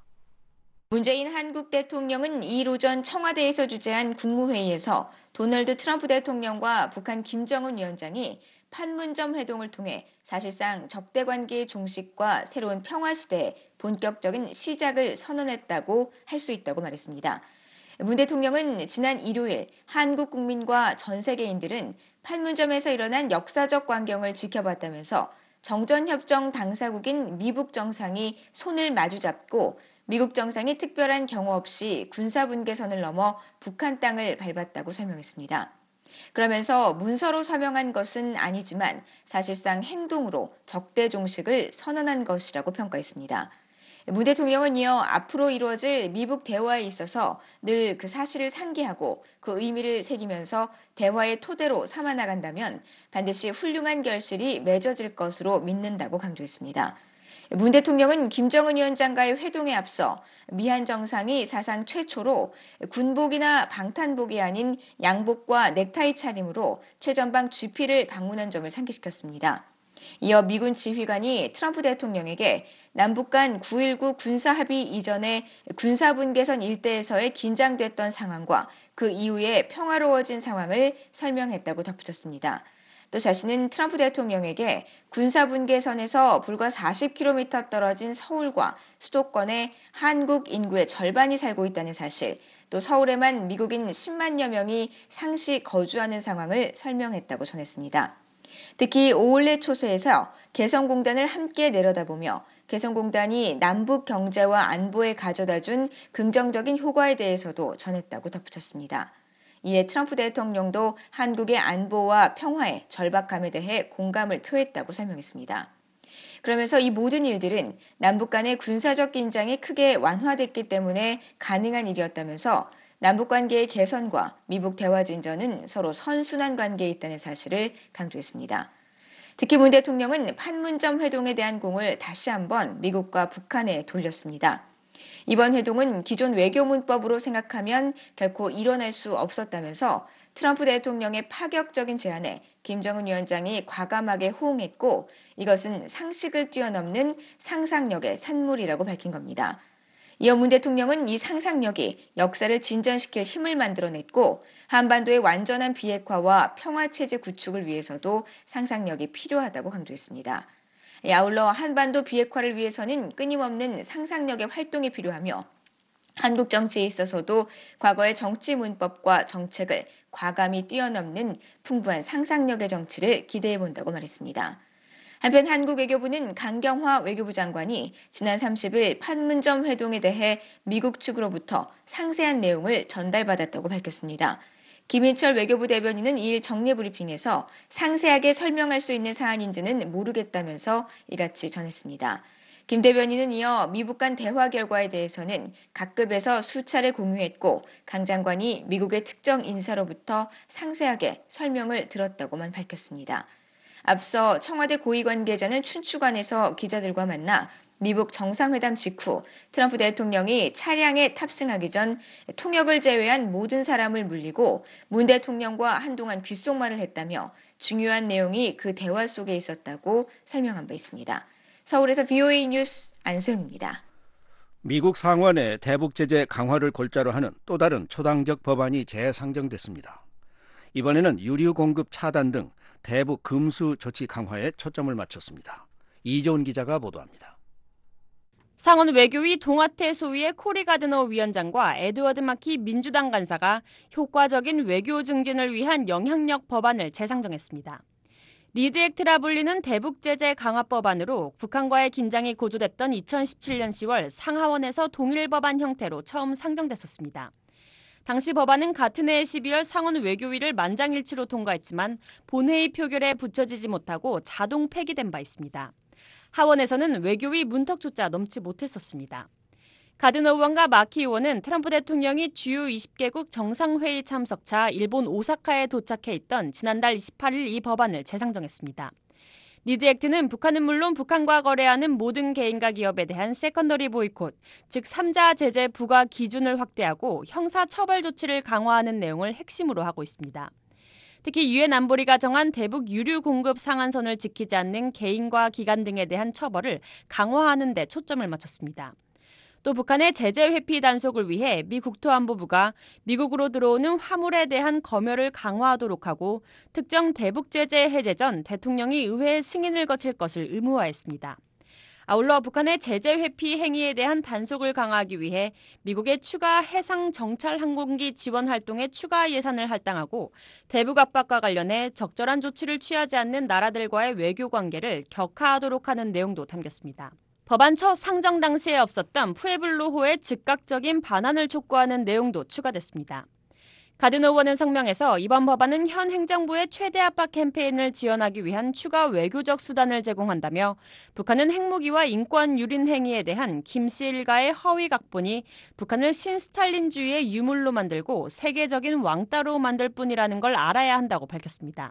문재인 한국 대통령은 이일 오전 청와대에서 주재한 국무회의에서 도널드 트럼프 대통령과 북한 김정은 위원장이 판문점 회동을 통해 사실상 적대관계의 종식과 새로운 평화시대의 본격적인 시작을 선언했다고 할 수 있다고 말했습니다. 문 대통령은 지난 일요일 한국 국민과 전 세계인들은 판문점에서 일어난 역사적 광경을 지켜봤다면서 정전협정 당사국인 미북 정상이 손을 마주잡고 미국 정상이 특별한 경호 없이 군사분계선을 넘어 북한 땅을 밟았다고 설명했습니다. 그러면서 문서로 서명한 것은 아니지만 사실상 행동으로 적대 종식을 선언한 것이라고 평가했습니다. 문 대통령은 이어 앞으로 이루어질 미북 대화에 있어서 늘 그 사실을 상기하고 그 의미를 새기면서 대화의 토대로 삼아 나간다면 반드시 훌륭한 결실이 맺어질 것으로 믿는다고 강조했습니다. 문 대통령은 김정은 위원장과의 회동에 앞서 미한 정상이 사상 최초로 군복이나 방탄복이 아닌 양복과 넥타이 차림으로 최전방 지피를 방문한 점을 상기시켰습니다. 이어 미군 지휘관이 트럼프 대통령에게 남북 간 구일구 군사합의 이전에 군사분계선 일대에서의 긴장됐던 상황과 그 이후에 평화로워진 상황을 설명했다고 덧붙였습니다. 또 자신은 트럼프 대통령에게 군사분계선에서 불과 사십 킬로미터 떨어진 서울과 수도권에 한국 인구의 절반이 살고 있다는 사실, 또 서울에만 미국인 십만여 명이 상시 거주하는 상황을 설명했다고 전했습니다. 특히 오올레 초소에서 개성공단을 함께 내려다보며 개성공단이 남북 경제와 안보에 가져다준 긍정적인 효과에 대해서도 전했다고 덧붙였습니다. 이에 트럼프 대통령도 한국의 안보와 평화의 절박함에 대해 공감을 표했다고 설명했습니다. 그러면서 이 모든 일들은 남북 간의 군사적 긴장이 크게 완화됐기 때문에 가능한 일이었다면서 남북 관계의 개선과 미북 대화 진전은 서로 선순환 관계에 있다는 사실을 강조했습니다. 특히 문 대통령은 판문점 회동에 대한 공을 다시 한번 미국과 북한에 돌렸습니다. 이번 회동은 기존 외교 문법으로 생각하면 결코 일어날 수 없었다면서 트럼프 대통령의 파격적인 제안에 김정은 위원장이 과감하게 호응했고 이것은 상식을 뛰어넘는 상상력의 산물이라고 밝힌 겁니다. 이어 문 대통령은 이 상상력이 역사를 진전시킬 힘을 만들어냈고 한반도의 완전한 비핵화와 평화체제 구축을 위해서도 상상력이 필요하다고 강조했습니다. 아울러 한반도 비핵화를 위해서는 끊임없는 상상력의 활동이 필요하며 한국 정치에 있어서도 과거의 정치 문법과 정책을 과감히 뛰어넘는 풍부한 상상력의 정치를 기대해본다고 말했습니다. 한편 한국 외교부는 강경화 외교부 장관이 지난 삼십일 판문점 회동에 대해 미국 측으로부터 상세한 내용을 전달받았다고 밝혔습니다. 김인철 외교부 대변인은 이일 정례 브리핑에서 상세하게 설명할 수 있는 사안인지는 모르겠다면서 이같이 전했습니다. 김 대변인은 이어 미북 간 대화 결과에 대해서는 각급에서 수차례 공유했고 강 장관이 미국의 특정 인사로부터 상세하게 설명을 들었다고만 밝혔습니다. 앞서 청와대 고위 관계자는 춘추관에서 기자들과 만나 미북 정상회담 직후 트럼프 대통령이 차량에 탑승하기 전 통역을 제외한 모든 사람을 물리고 문 대통령과 한동안 귓속말을 했다며 중요한 내용이 그 대화 속에 있었다고 설명한 바 있습니다. 서울에서 브이오에이 뉴스 안소영입니다. 미국 상원의 대북 제재 강화를 골자로 하는 또 다른 초당적 법안이 재상정됐습니다. 이번에는 유류 공급 차단 등 대북 금수 조치 강화에 초점을 맞췄습니다. 이재훈 기자가 보도합니다. 상원 외교위 동아태 소위의 코리 가드너 위원장과 에드워드 마키 민주당 간사가 효과적인 외교 증진을 위한 영향력 법안을 재상정했습니다. 리드 액트라 불리는 대북 제재 강화 법안으로 북한과의 긴장이 고조됐던 이천십칠년 시월 상하원에서 동일 법안 형태로 처음 상정됐었습니다. 당시 법안은 같은 해 십이월 상원 외교위를 만장일치로 통과했지만 본회의 표결에 붙여지지 못하고 자동 폐기된 바 있습니다. 하원에서는 외교위 문턱조차 넘지 못했었습니다. 가드너 의원과 마키 의원은 트럼프 대통령이 주요 이십 개국 정상회의 참석차 일본 오사카에 도착해 있던 지난달 이십팔일 이 법안을 재상정했습니다. 리드 액트는 북한은 물론 북한과 거래하는 모든 개인과 기업에 대한 세컨더리 보이콧, 즉 삼자 제재 부과 기준을 확대하고 형사 처벌 조치를 강화하는 내용을 핵심으로 하고 있습니다. 특히 유엔 안보리가 정한 대북 유류 공급 상한선을 지키지 않는 개인과 기관 등에 대한 처벌을 강화하는 데 초점을 맞췄습니다. 또 북한의 제재 회피 단속을 위해 미 국토안보부가 미국으로 들어오는 화물에 대한 검열을 강화하도록 하고 특정 대북 제재 해제 전 대통령이 의회 승인을 거칠 것을 의무화했습니다. 아울러 북한의 제재 회피 행위에 대한 단속을 강화하기 위해 미국의 추가 해상 정찰 항공기 지원 활동에 추가 예산을 할당하고 대북 압박과 관련해 적절한 조치를 취하지 않는 나라들과의 외교 관계를 격화하도록 하는 내용도 담겼습니다. 법안 첫 상정 당시에 없었던 푸에블로호의 즉각적인 반환을 촉구하는 내용도 추가됐습니다. 가드너 의원은 성명에서 이번 법안은 현 행정부의 최대 압박 캠페인을 지원하기 위한 추가 외교적 수단을 제공한다며 북한은 핵무기와 인권 유린 행위에 대한 김 씨 일가의 허위 각본이 북한을 신스탈린주의의 유물로 만들고 세계적인 왕따로 만들 뿐이라는 걸 알아야 한다고 밝혔습니다.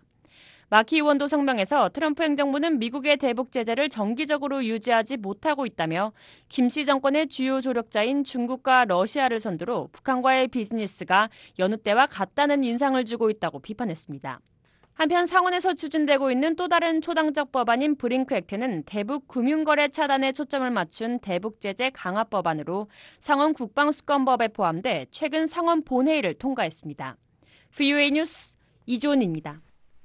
마키 의원도 성명에서 트럼프 행정부는 미국의 대북 제재를 정기적으로 유지하지 못하고 있다며 김씨 정권의 주요 조력자인 중국과 러시아를 선두로 북한과의 비즈니스가 여느 때와 같다는 인상을 주고 있다고 비판했습니다. 한편 상원에서 추진되고 있는 또 다른 초당적 법안인 브링크 액트는 대북 금융거래 차단에 초점을 맞춘 대북 제재 강화 법안으로 상원 국방수권법에 포함돼 최근 상원 본회의를 통과했습니다. 브이오에이 뉴스 이조은입니다.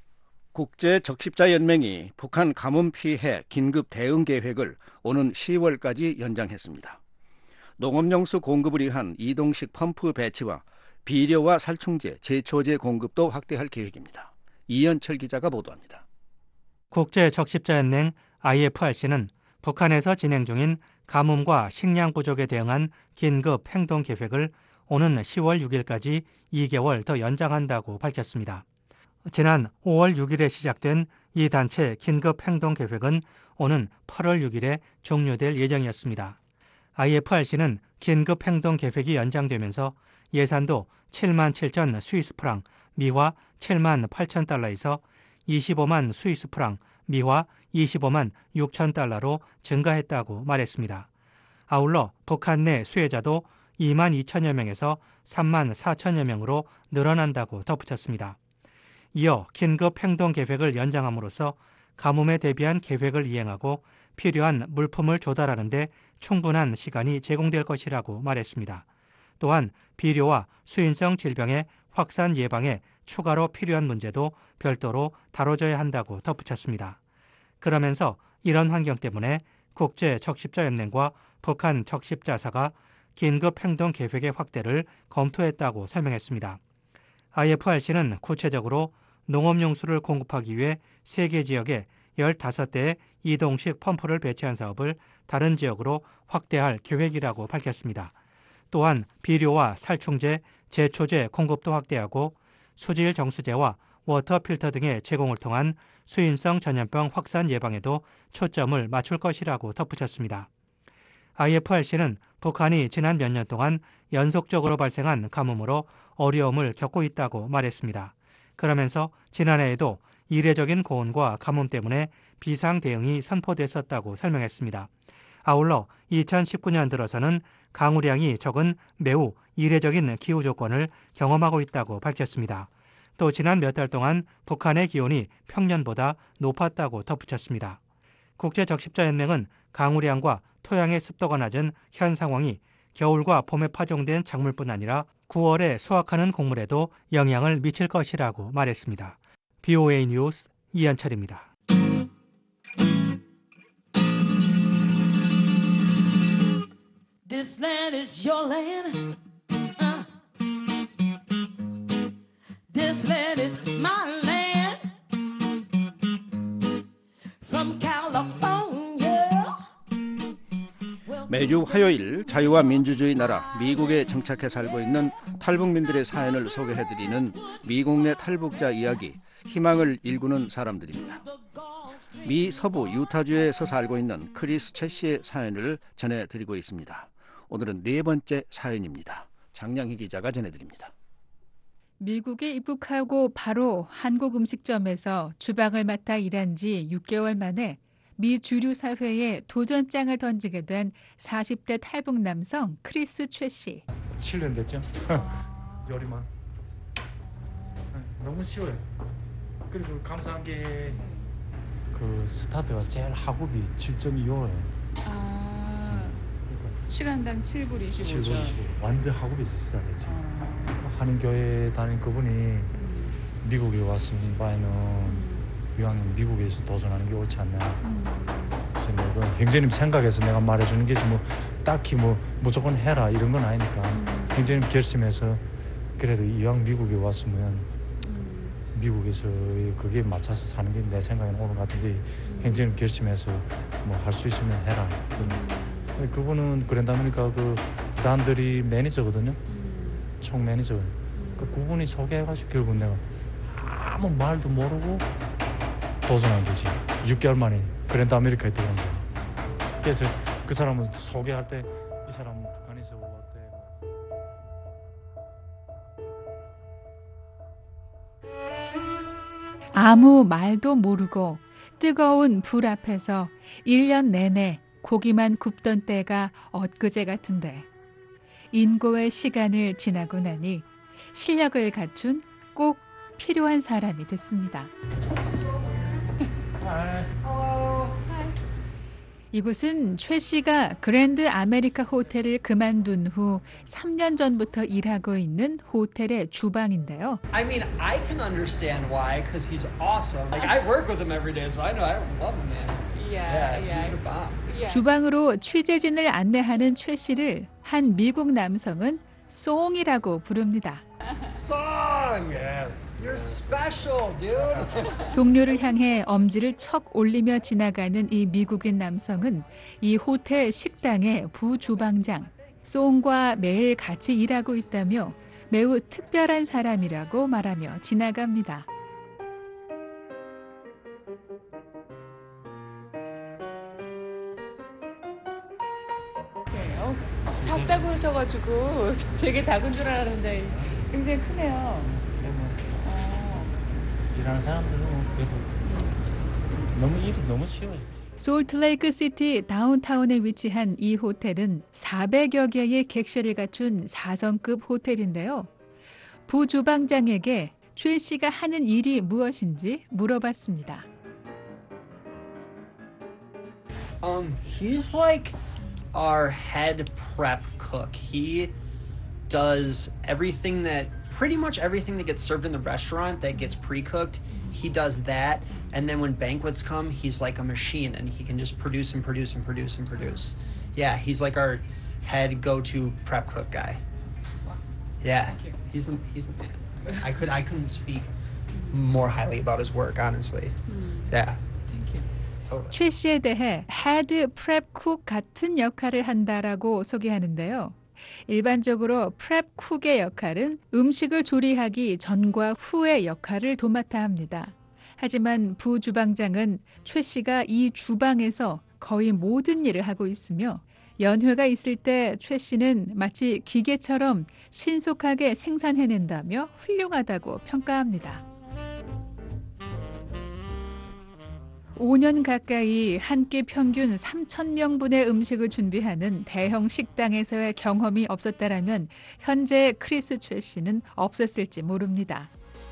국제적십자연맹이 북한 가뭄 피해 긴급 대응 계획을 오는 시월까지 연장했습니다. 농업용수 공급을 위한 이동식 펌프 배치와 비료와 살충제, 제초제 공급도 확대할 계획입니다. 이현철 기자가 보도합니다. 국제적십자연맹 아이에프알씨는 북한에서 진행 중인 가뭄과 식량 부족에 대응한 긴급 행동 계획을 오는 시월 육일까지 이 개월 더 연장한다고 밝혔습니다. 지난 오월 육일에 시작된 이 단체 긴급 행동 계획은 오는 팔월 육일에 종료될 예정이었습니다. 아이에프알씨는 긴급 행동 계획이 연장되면서 예산도 칠만 칠천 스위스 프랑, 미화 칠만 팔천 달러에서 이십오만 스위스 프랑, 미화 이십오만 육천 달러로 증가했다고 말했습니다. 아울러 북한 내 수혜자도 이만 이천여 명에서 삼만 사천여 명으로 늘어난다고 덧붙였습니다. 이어 긴급 행동 계획을 연장함으로써 가뭄에 대비한 계획을 이행하고 필요한 물품을 조달하는 데 충분한 시간이 제공될 것이라고 말했습니다. 또한 비료와 수인성 질병의 확산 예방에 추가로 필요한 문제도 별도로 다뤄져야 한다고 덧붙였습니다. 그러면서 이런 환경 때문에 국제적십자연맹과 북한 적십자사가 긴급 행동 계획의 확대를 검토했다고 설명했습니다. 아이에프알씨는 구체적으로 농업용수를 공급하기 위해 세계 지역에 열다섯 대의 이동식 펌프를 배치한 사업을 다른 지역으로 확대할 계획이라고 밝혔습니다. 또한 비료와 살충제, 제초제 공급도 확대하고 수질 정수제와 워터 필터 등의 제공을 통한 수인성 전염병 확산 예방에도 초점을 맞출 것이라고 덧붙였습니다. 아이에프알씨는 북한이 지난 몇 년 동안 연속적으로 발생한 가뭄으로 어려움을 겪고 있다고 말했습니다. 그러면서 지난해에도 이례적인 고온과 가뭄 때문에 비상 대응이 선포됐었다고 설명했습니다. 아울러 이천십구 년 들어서는 강우량이 적은 매우 이례적인 기후 조건을 경험하고 있다고 밝혔습니다. 또 지난 몇 달 동안 북한의 기온이 평년보다 높았다고 덧붙였습니다. 국제적십자연맹은 강우량과 토양의 습도가 낮은 현 상황이 겨울과 봄에 파종된 작물뿐 아니라 구월에 수확하는 곡물에도 영향을 미칠 것이라고 말했습니다. 비오에이 뉴스 이현철입니다. This land is your land. Uh. This land is my land. From California. 매주 화요일 자유와 민주주의 나라 미국에 정착해 살고 있는 탈북민들의 사연을 소개해드리는 미국 내 탈북자 이야기, 희망을 일구는 사람들입니다. 미 서부 유타주에서 살고 있는 크리스 채 씨의 사연을 전해드리고 있습니다. 오늘은 네 번째 사연입니다. 장량희 기자가 전해드립니다. 미국에 입국하고 바로 한국 음식점에서 주방을 맡아 일한 지 육 개월 만에 미 주류 사회에 도전장을 던지게 된 사십 대 탈북 남성 크리스 채 씨. 칠 년 됐죠? 요리만. 너무 쉬워요. 그리고 감사한 게 그 스타트가 제일 학업이 칠 점 이오예요. 아, 그러니까 시간당 칠 불이시고. 칠 불이시고 완전 학업이 시작했지. 어. 한인교회 다닌 그분이 음. 미국에 왔을 바에는 음. 이왕이면 미국에서 도전하는 게 옳지 않나. 음. 그래서 뭐 행정님 생각에서 내가 말해주는 게 뭐 딱히 뭐 무조건 해라 이런 건 아니니까 음. 행정님 결심해서 그래도 이왕 미국에 왔으면 미국에서 그게 맞춰서 사는 게 내 생각에는 옳은 것 같은데 음. 행정님 결심해서 뭐 할 수 있으면 해라. 음. 그분은 그런다 보니까 그 단들이 매니저거든요. 음. 총 매니저. 음. 그 그분이 소개해가지고 결국 내가 아무 말도 모르고 도전한 거지. 육 개월 만에 그랜드 아메리카에 들어간 거야. 그래서 그 사람은 소개할 때 이 사람은 북한에서 왔대. 아무 말도 모르고 뜨거운 불 앞에서 일 년 내내 고기만 굽던 때가 엊그제 같은데 인고의 시간을 지나고 나니 실력을 갖춘 꼭 필요한 사람이 됐습니다. 이곳은 최 씨가 그랜드 아메리카 호텔을 그만둔 후 삼 년 전부터 일하고 있는 호텔의 주방인데요. I mean, I can understand why, because he's awesome. Like I work with him every day, so I know I love him, man. Yeah, yeah, he's the bomb. 주방으로 취재진을 안내하는 최 씨를 한 미국 남성은 송이라고 부릅니다. Song! Yes. You're special, dude. 동료를 향해 엄지를 척 올리며 지나가는 이 미국인 남성은 이 호텔 식당의 부주방장. 송과 매일 같이 일하고 있다며 매우 특별한 사람이라고 말하며 지나갑니다. 어, 작다고 그러셔가지고 되게 작은 줄 알았는데 굉장히 크네요. 어. 일하는 사람들은 그래도 너무 일이 너무 쉬워요. 솔트레이크 시티 다운타운에 위치한 이 호텔은 사백여 개의 객실을 갖춘 사 성급 호텔인데요. 부주방장에게 최 씨가 하는 일이 무엇인지 물어봤습니다. Um, he's like our head prep cook. He does everything that, pretty much everything that gets served in the restaurant that gets pre-cooked, he does that. And then when banquets come, he's like a machine and he can just produce and produce and produce and produce. Yeah, he's like our head go-to prep cook guy. Yeah, he's the he's the man. I could I couldn't speak more highly about his work, honestly. Yeah. 최 씨에 대해 헤드 프랩 쿡 같은 역할을 한다라고 소개하는데요. 일반적으로 프랩 쿡의 역할은 음식을 조리하기 전과 후의 역할을 도맡아 합니다. 하지만 부주방장은 최 씨가 이 주방에서 거의 모든 일을 하고 있으며 연회가 있을 때 최 씨는 마치 기계처럼 신속하게 생산해낸다며 훌륭하다고 평가합니다. 오 년 가까이 한 끼 평균 삼천 명분의 음식을 준비하는 대형 식당에서의 경험이 없었다라면 현재 크리스 최 씨는 없었을지 모릅니다.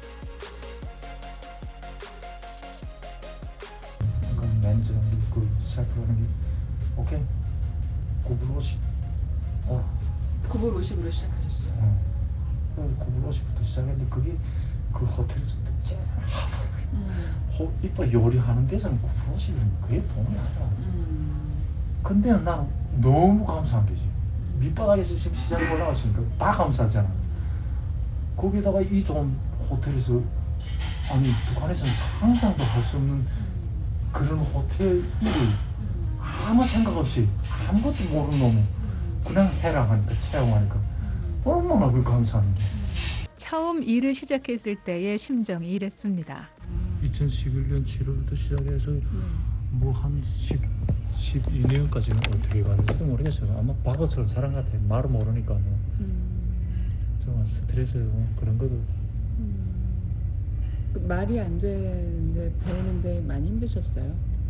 매니저가 그 시작하는 게 오케이 구불 오십 어 구불 오십으로 시작하셨어요. 어. 구불 오십부터 시작했는데 그게 그 호텔에서 제일 하도 호, 이따 요리하는 데서는 구불 오십이면 그게 돈이 아니야. 음. 근데 난 너무 감사한 게지. 밑바닥에서 지금 시장에 올라갔으니까 다 감사하잖아. 거기다가 이 좋은 호텔에서 아니 북한에서는 상상도 할 수 없는 그런 호텔 일을 아무 생각 없이 아무것도 모르는 놈이 그냥 해라 하니까 채용하니까 얼마나 그 감사한데. 처음 일을 시작했을 때의 심정이 이랬습니다. 이천십일 년 칠월부터 시작해서 뭐 한 십이 년까지는 어떻게 가는지도 모르겠어요. 아마 바보처럼 사람 같아요. 말을 모르니까 뭐. 좀 스트레스 그런 것도. 음. 말이 안 되는데 배우는데 많이 힘드셨어요?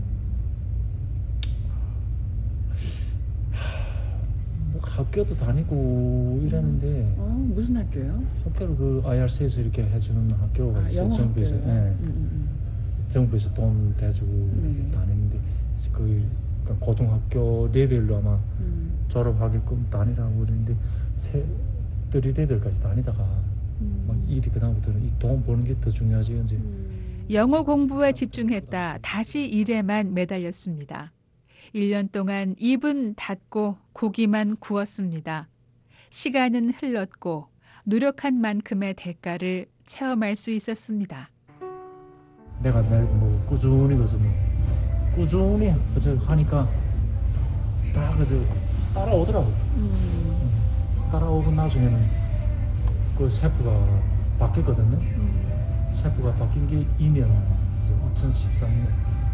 뭐 학교도 다니고 이랬는데. 어 무슨 학교요? 학교를 그 아이알씨에서 이렇게 해주는 학교가 아, 있어요. 영어 정부에서. 학교요? 예. 음, 음. 정부에서 돈 대주고 네. 다니는데 그 그러니까 고등학교 레벨로 아마 음. 졸업하게끔 다니라고 그러는데 세 쓰리 레벨까지 다니다가 음. 막 일이 그다음부터는 이 돈 버는 게 더 중요하지 이제. 영어 공부에 집중했다 다시 일에만 매달렸습니다. 일 년 동안 입은 닫고 고기만 구웠습니다. 시간은 흘렀고 노력한 만큼의 대가를 체험할 수 있었습니다. 내가 뭐 꾸준히 그래서 뭐 꾸준히 그저 하니까 다 그저 따라오더라고. 음. 따라오고 나중에는 그 셰프가 바뀌었거든요. 음. 셰프가 바뀐 게 이 년, 이천십삼 년.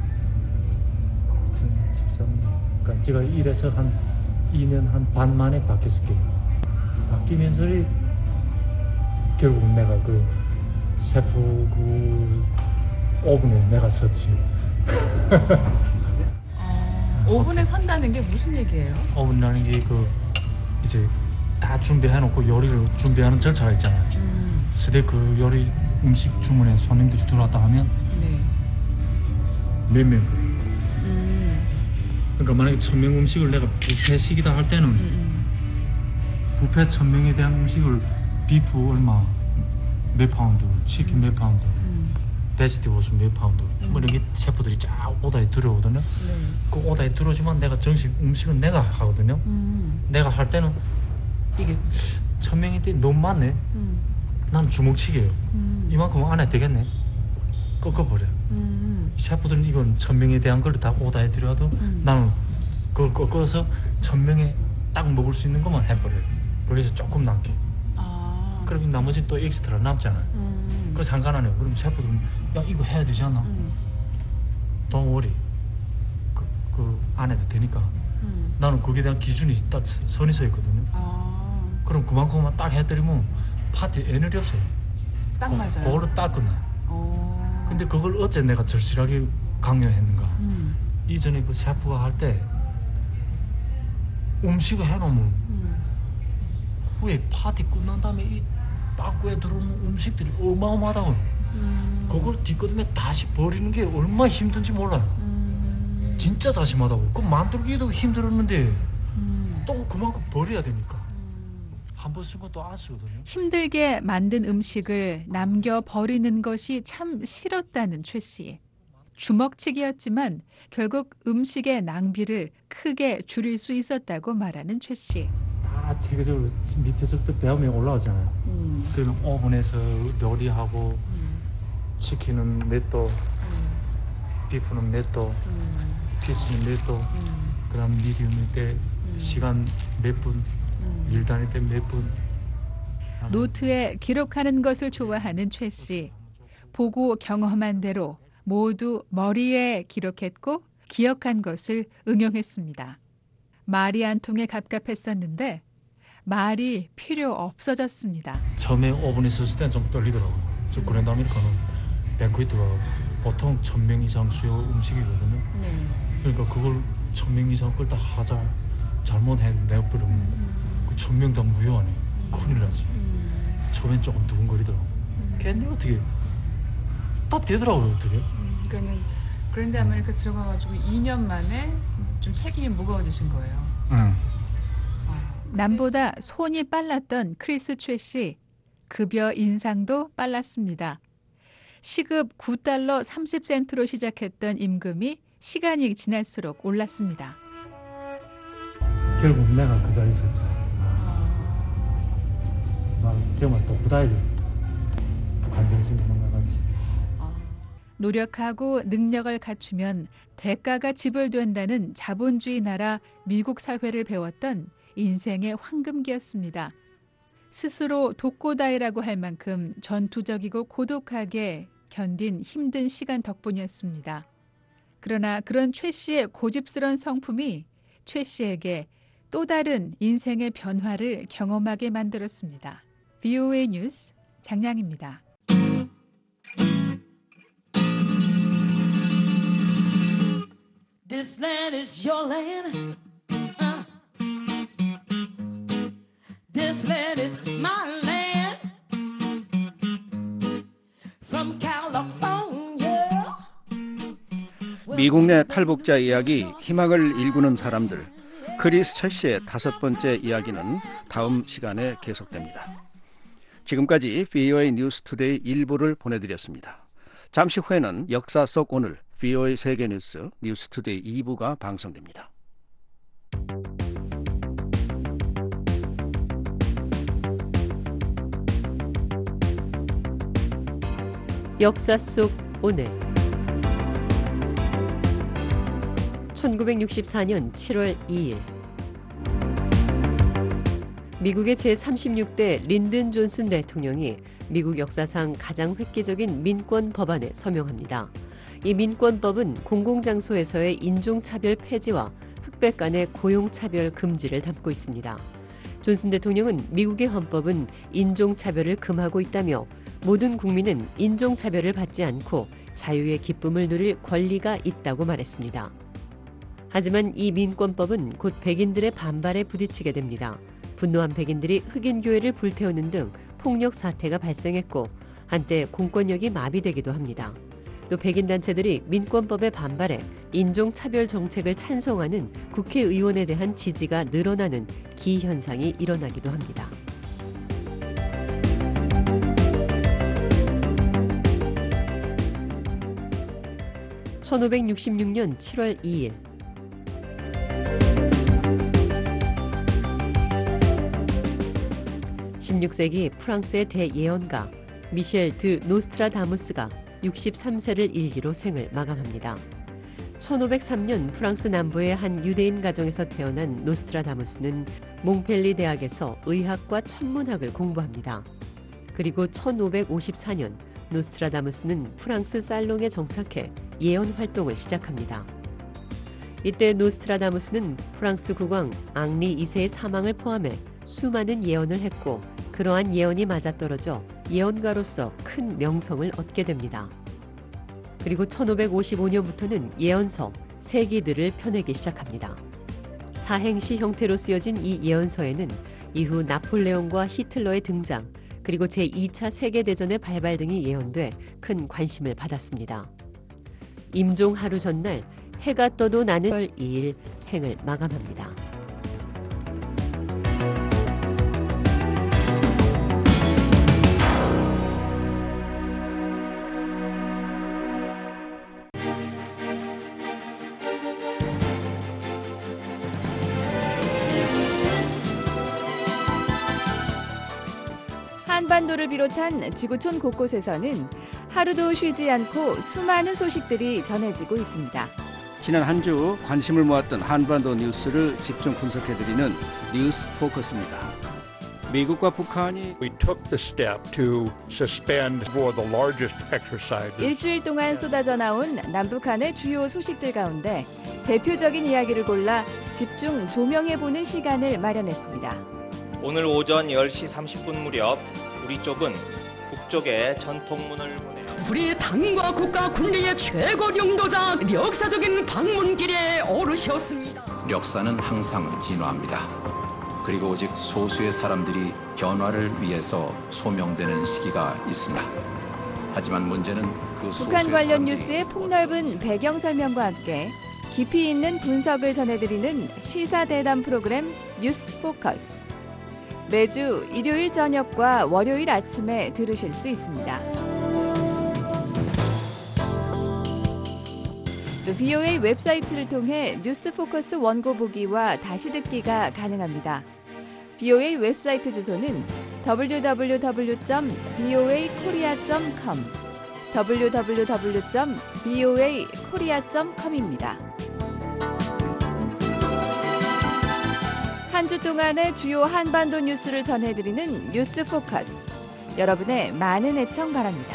이천십삼 년. 그러니까 제가 일해서 한 이 년 한 반 만에 바뀌었을게요. 바뀌면서 결국 내가 그 셰프 그 오븐에 내가 섰지. 어, 오븐에 선다는 게 무슨 얘기예요? 오븐이라는 게 그 이제 다 준비해놓고 요리를 준비하는 절차가 있잖아요. 음. 스대 그 요리 음식 주문에 손님들이 들어왔다 하면 네. 몇 명 그래. 음. 그러니까 만약에 천 명 음식을 내가 뷔페식이다 할 때는 음. 뷔페 천 명에 대한 음식을 비프 얼마, 몇 파운드, 치킨 몇 파운드, 음. 베지티블스 몇 파운드, 음. 뭐 이렇게 셰프들이 쫙 오다에 들어오거든요. 네. 그 오다에 들어오지만 내가 정식 음식은 내가 하거든요. 음. 내가 할 때는 이게 천 명인데 너무 많네. 음. 난 주먹치기예요. 음. 이만큼 안 해도 되겠네. 꺾어버려. 음. 셰프들은 이건 천 명에 대한 걸 다 오다 해드려도 음. 나는 그걸 꺾어서 천 명에 딱 먹을 수 있는 것만 해버려요. 거기서 조금 남게. 아. 그럼 나머지 또 엑스트라 남잖아요. 음. 그거 상관 안 해요. 그럼 셰프들은 야 이거 해야 되지 않나? 음. Don't worry. 그, 그 안 해도 되니까. 음. 나는 거기에 대한 기준이 딱 선이 서 있거든요. 아. 그럼 그만큼만 딱 해드리면 파티 에너지 없어요. 딱 맞아요. 그걸로 딱 끝나요. 어. 근데 그걸 어째 내가 절실하게 강요했는가? 음. 이전에 그 셰프가 할 때 음식을 해놓으면 음. 후에 파티 끝난 다음에 이 빠꾸에 들어오는 음식들이 어마어마하다고요. 음. 그걸 뒷거름에 다시 버리는 게 얼마나 힘든지 몰라요. 음. 진짜 자심하다고. 그 만들기도 힘들었는데 음. 또 그만큼 버려야 되니까. 한 번 쓴 건 또 안 쓰거든요. 힘들게 만든 음식을 남겨 버리는 것이 참 싫었다는 최 씨. 주먹치기였지만 결국 음식의 낭비를 크게 줄일 수 있었다고 말하는 최 씨. 다 체계적으로 밑에서부터 배움이 올라오잖아요. 음. 그러면 오븐에서 요리하고 음. 치킨은 넷도, 음. 비프는 넷도, 음. 피스는 넷도, 음. 그다음 미디움일 때 음. 시간 몇 분, 음. 일 다닐 때 몇 분. 노트에 기록하는 것을 좋아하는 최 씨. 보고 경험한 대로 모두 머리에 기록했고 기억한 것을 응용했습니다. 말이 안 통해 갑갑했었는데 말이 필요 없어졌습니다. 처음에 오븐에 있었을 때는 좀 떨리더라고요. 저 그랜드 아메리카노 뱅크웨트가 보통 천 명 이상 수요 음식이거든요. 네. 그러니까 그걸 천 명 이상 걸 다 하자 잘못해 내버리면 음. 그 천 명 다 무효하네. 음. 큰일 나지. 음. 처음엔 조금 두근거리더라고. 음. 걔네 어떻게 다 되더라고요. 어떻게. 음. 그러니까는 그랜드 아메리카 들어가가지고 이 년 만에 좀 책임이 무거워지신 거예요. 응. 남보다 손이 빨랐던 크리스 최 씨. 급여 인상도 빨랐습니다. 시급 구 달러 삼십 센트로 시작했던 임금이 시간이 지날수록 올랐습니다. 결국 내가 그 자리에 있었죠. 막 정말 또 부다이고 북한 정신이 뭔가 같이. 노력하고 능력을 갖추면 대가가 지불된다는 자본주의 나라 미국 사회를 배웠던 인생의 황금기였습니다. 스스로 독고다이라고 할 만큼 전투적이고 고독하게 견딘 힘든 시간 덕분이었습니다. 그러나 그런 최 씨의 고집스런 성품이 최 씨에게 또 다른 인생의 변화를 경험하게 만들었습니다. 브이오에이 뉴스 장량입니다. This land is your land. Uh. This land is my land. From California. 미국 내 탈북자 이야기, 희망을 일구는 사람들. 크리스 최 씨의 다섯 번째 이야기는 다음 시간에 계속됩니다. 지금까지 브이오에이 뉴스투데이 일 부를 보내드렸습니다. 잠시 후에는 역사 속 오늘 브이오에이 세계뉴스 뉴스투데이 이 부가 방송됩니다. 역사 속 오늘 천구백육십사 년 칠월 이일 미국의 제삼십육 대 린든 존슨 대통령이 미국 역사상 가장 획기적인 민권 법안에 서명합니다. 이 민권법은 공공장소에서의 인종차별 폐지와 흑백 간의 고용차별 금지를 담고 있습니다. 존슨 대통령은 미국의 헌법은 인종차별을 금하고 있다며 모든 국민은 인종차별을 받지 않고 자유의 기쁨을 누릴 권리가 있다고 말했습니다. 하지만 이 민권법은 곧 백인들의 반발에 부딪히게 됩니다. 분노한 백인들이 흑인 교회를 불태우는 등 폭력 사태가 발생했고 한때 공권력이 마비되기도 합니다. 또 백인 단체들이 민권법에 반발해 인종차별 정책을 찬성하는 국회의원에 대한 지지가 늘어나는 기현상이 일어나기도 합니다. 천오백육십육 년 칠월 이일 십육 세기 프랑스의 대예언가 미셸 드 노스트라다무스가 육십삼 세를 일기로 생을 마감합니다. 천오백삼 년 프랑스 남부의 한 유대인 가정에서 태어난 노스트라다무스는 몽펠리 대학에서 의학과 천문학을 공부합니다. 그리고 천오백오십사 년 노스트라다무스는 프랑스 살롱에 정착해 예언 활동을 시작합니다. 이때 노스트라다무스는 프랑스 국왕 앙리 이 세의 사망을 포함해 수많은 예언을 했고 그러한 예언이 맞아떨어져 예언가로서 큰 명성을 얻게 됩니다. 그리고 천오백오십오 년부터는 예언서 세기들을 펴내기 시작합니다. 사행시 형태로 쓰여진 이 예언서에는 이후 나폴레옹과 히틀러의 등장 그리고 제이 차 세계대전의 발발 등이 예언돼 큰 관심을 받았습니다. 임종 하루 전날 해가 떠도 나는 월 이 일 생을 마감합니다. 한반도를 비롯한 지구촌 곳곳에서는 하루도 쉬지 않고 수많은 소식들이 전해지고 있습니다. 지난 한 주 관심을 모았던 한반도 뉴스를 집중 분석해드리는 뉴스 포커스입니다. 미국과 북한이 We took the step to suspend for the largest exercises. 일주일 동안 쏟아져 나온 남북한의 주요 소식들 가운데 대표적인 이야기를 골라 집중 조명해보는 시간을 마련했습니다. 오늘 오전 열 시 삼십 분 무렵 우리 쪽은 북쪽에 전통문을 보내 우리 당과 국가 군대의 최고領導자 역사적인 방문길에 오르셨습니다. 역사는 항상 진화합니다. 그리고 오직 소수의 사람들이 변화를 위해서 소명되는 시기가 있습니다. 하지만 문제는 그 소수의 북한 관련 사람들이 뉴스의 폭넓은 배경 설명과 함께 깊이 있는 분석을 전해드리는 시사대담 프로그램 뉴스 포커스. 매주 일요일 저녁과 월요일 아침에 들으실 수 있습니다. 또 브이오에이 웹사이트를 통해 뉴스 포커스 원고 보기와 다시 듣기가 가능합니다. 브이오에이 웹사이트 주소는 더블유 더블유 더블유 점 브이오에이 코리아 점 컴 더블유 더블유 더블유 점 브이오에이 코리아 점 컴입니다. 한 주 동안의 주요 한반도 뉴스를 전해드리는 뉴스 포커스. 여러분의 많은 애청 바랍니다.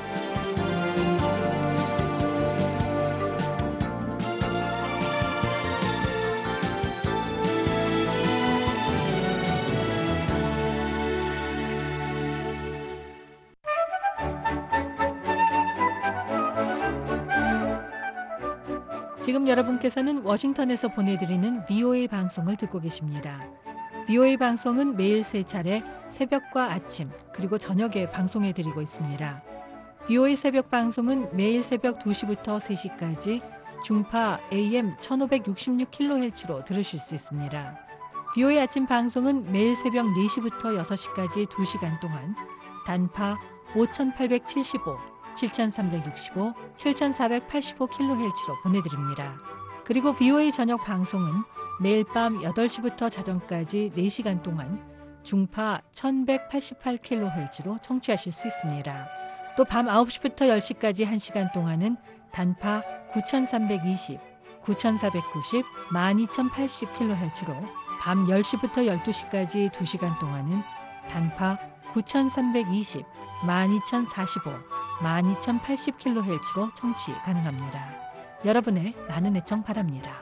지금 여러분께서는 워싱턴에서 보내드리는 브이오에이 방송을 듣고 계십니다. 브이오에이 방송은 매일 세 차례 새벽과 아침 그리고 저녁에 방송해드리고 있습니다. 브이오에이 새벽 방송은 매일 새벽 두 시부터 세 시까지 중파 에이엠 천오백육십육 킬로헤르츠로 들으실 수 있습니다. 브이오에이 아침 방송은 매일 새벽 네 시부터 여섯 시까지 두 시간 동안 단파 오천팔백칠십오, 칠천삼백육십오, 칠천사백팔십오 킬로헤르츠로 보내드립니다. 그리고 브이오에이 저녁 방송은 매일 밤 여덟 시부터 자정까지 네 시간 동안 중파 천백팔십팔 킬로헤르츠로 청취하실 수 있습니다. 또 밤 아홉 시부터 열 시까지 한 시간 동안은 단파 구천삼백이십, 구천사백구십, 만 이천팔십 킬로헤르츠로 밤 열 시부터 열두 시까지 두 시간 동안은 단파 구천삼백이십, 만 이천사십오, 만 이천팔십 킬로헤르츠로 청취 가능합니다. 여러분의 많은 애청 바랍니다.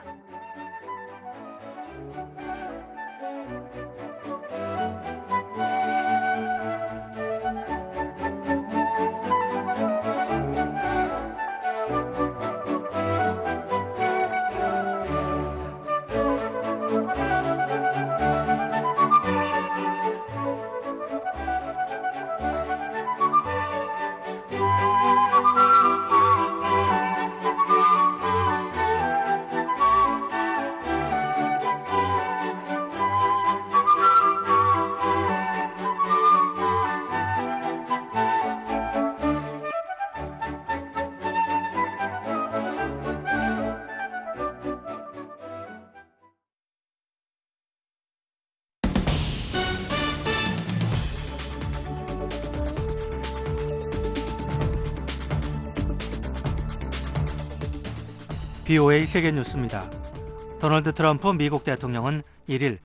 비오에이 세계뉴스입니다. 도널드 트럼프 미국 대통령은 일 일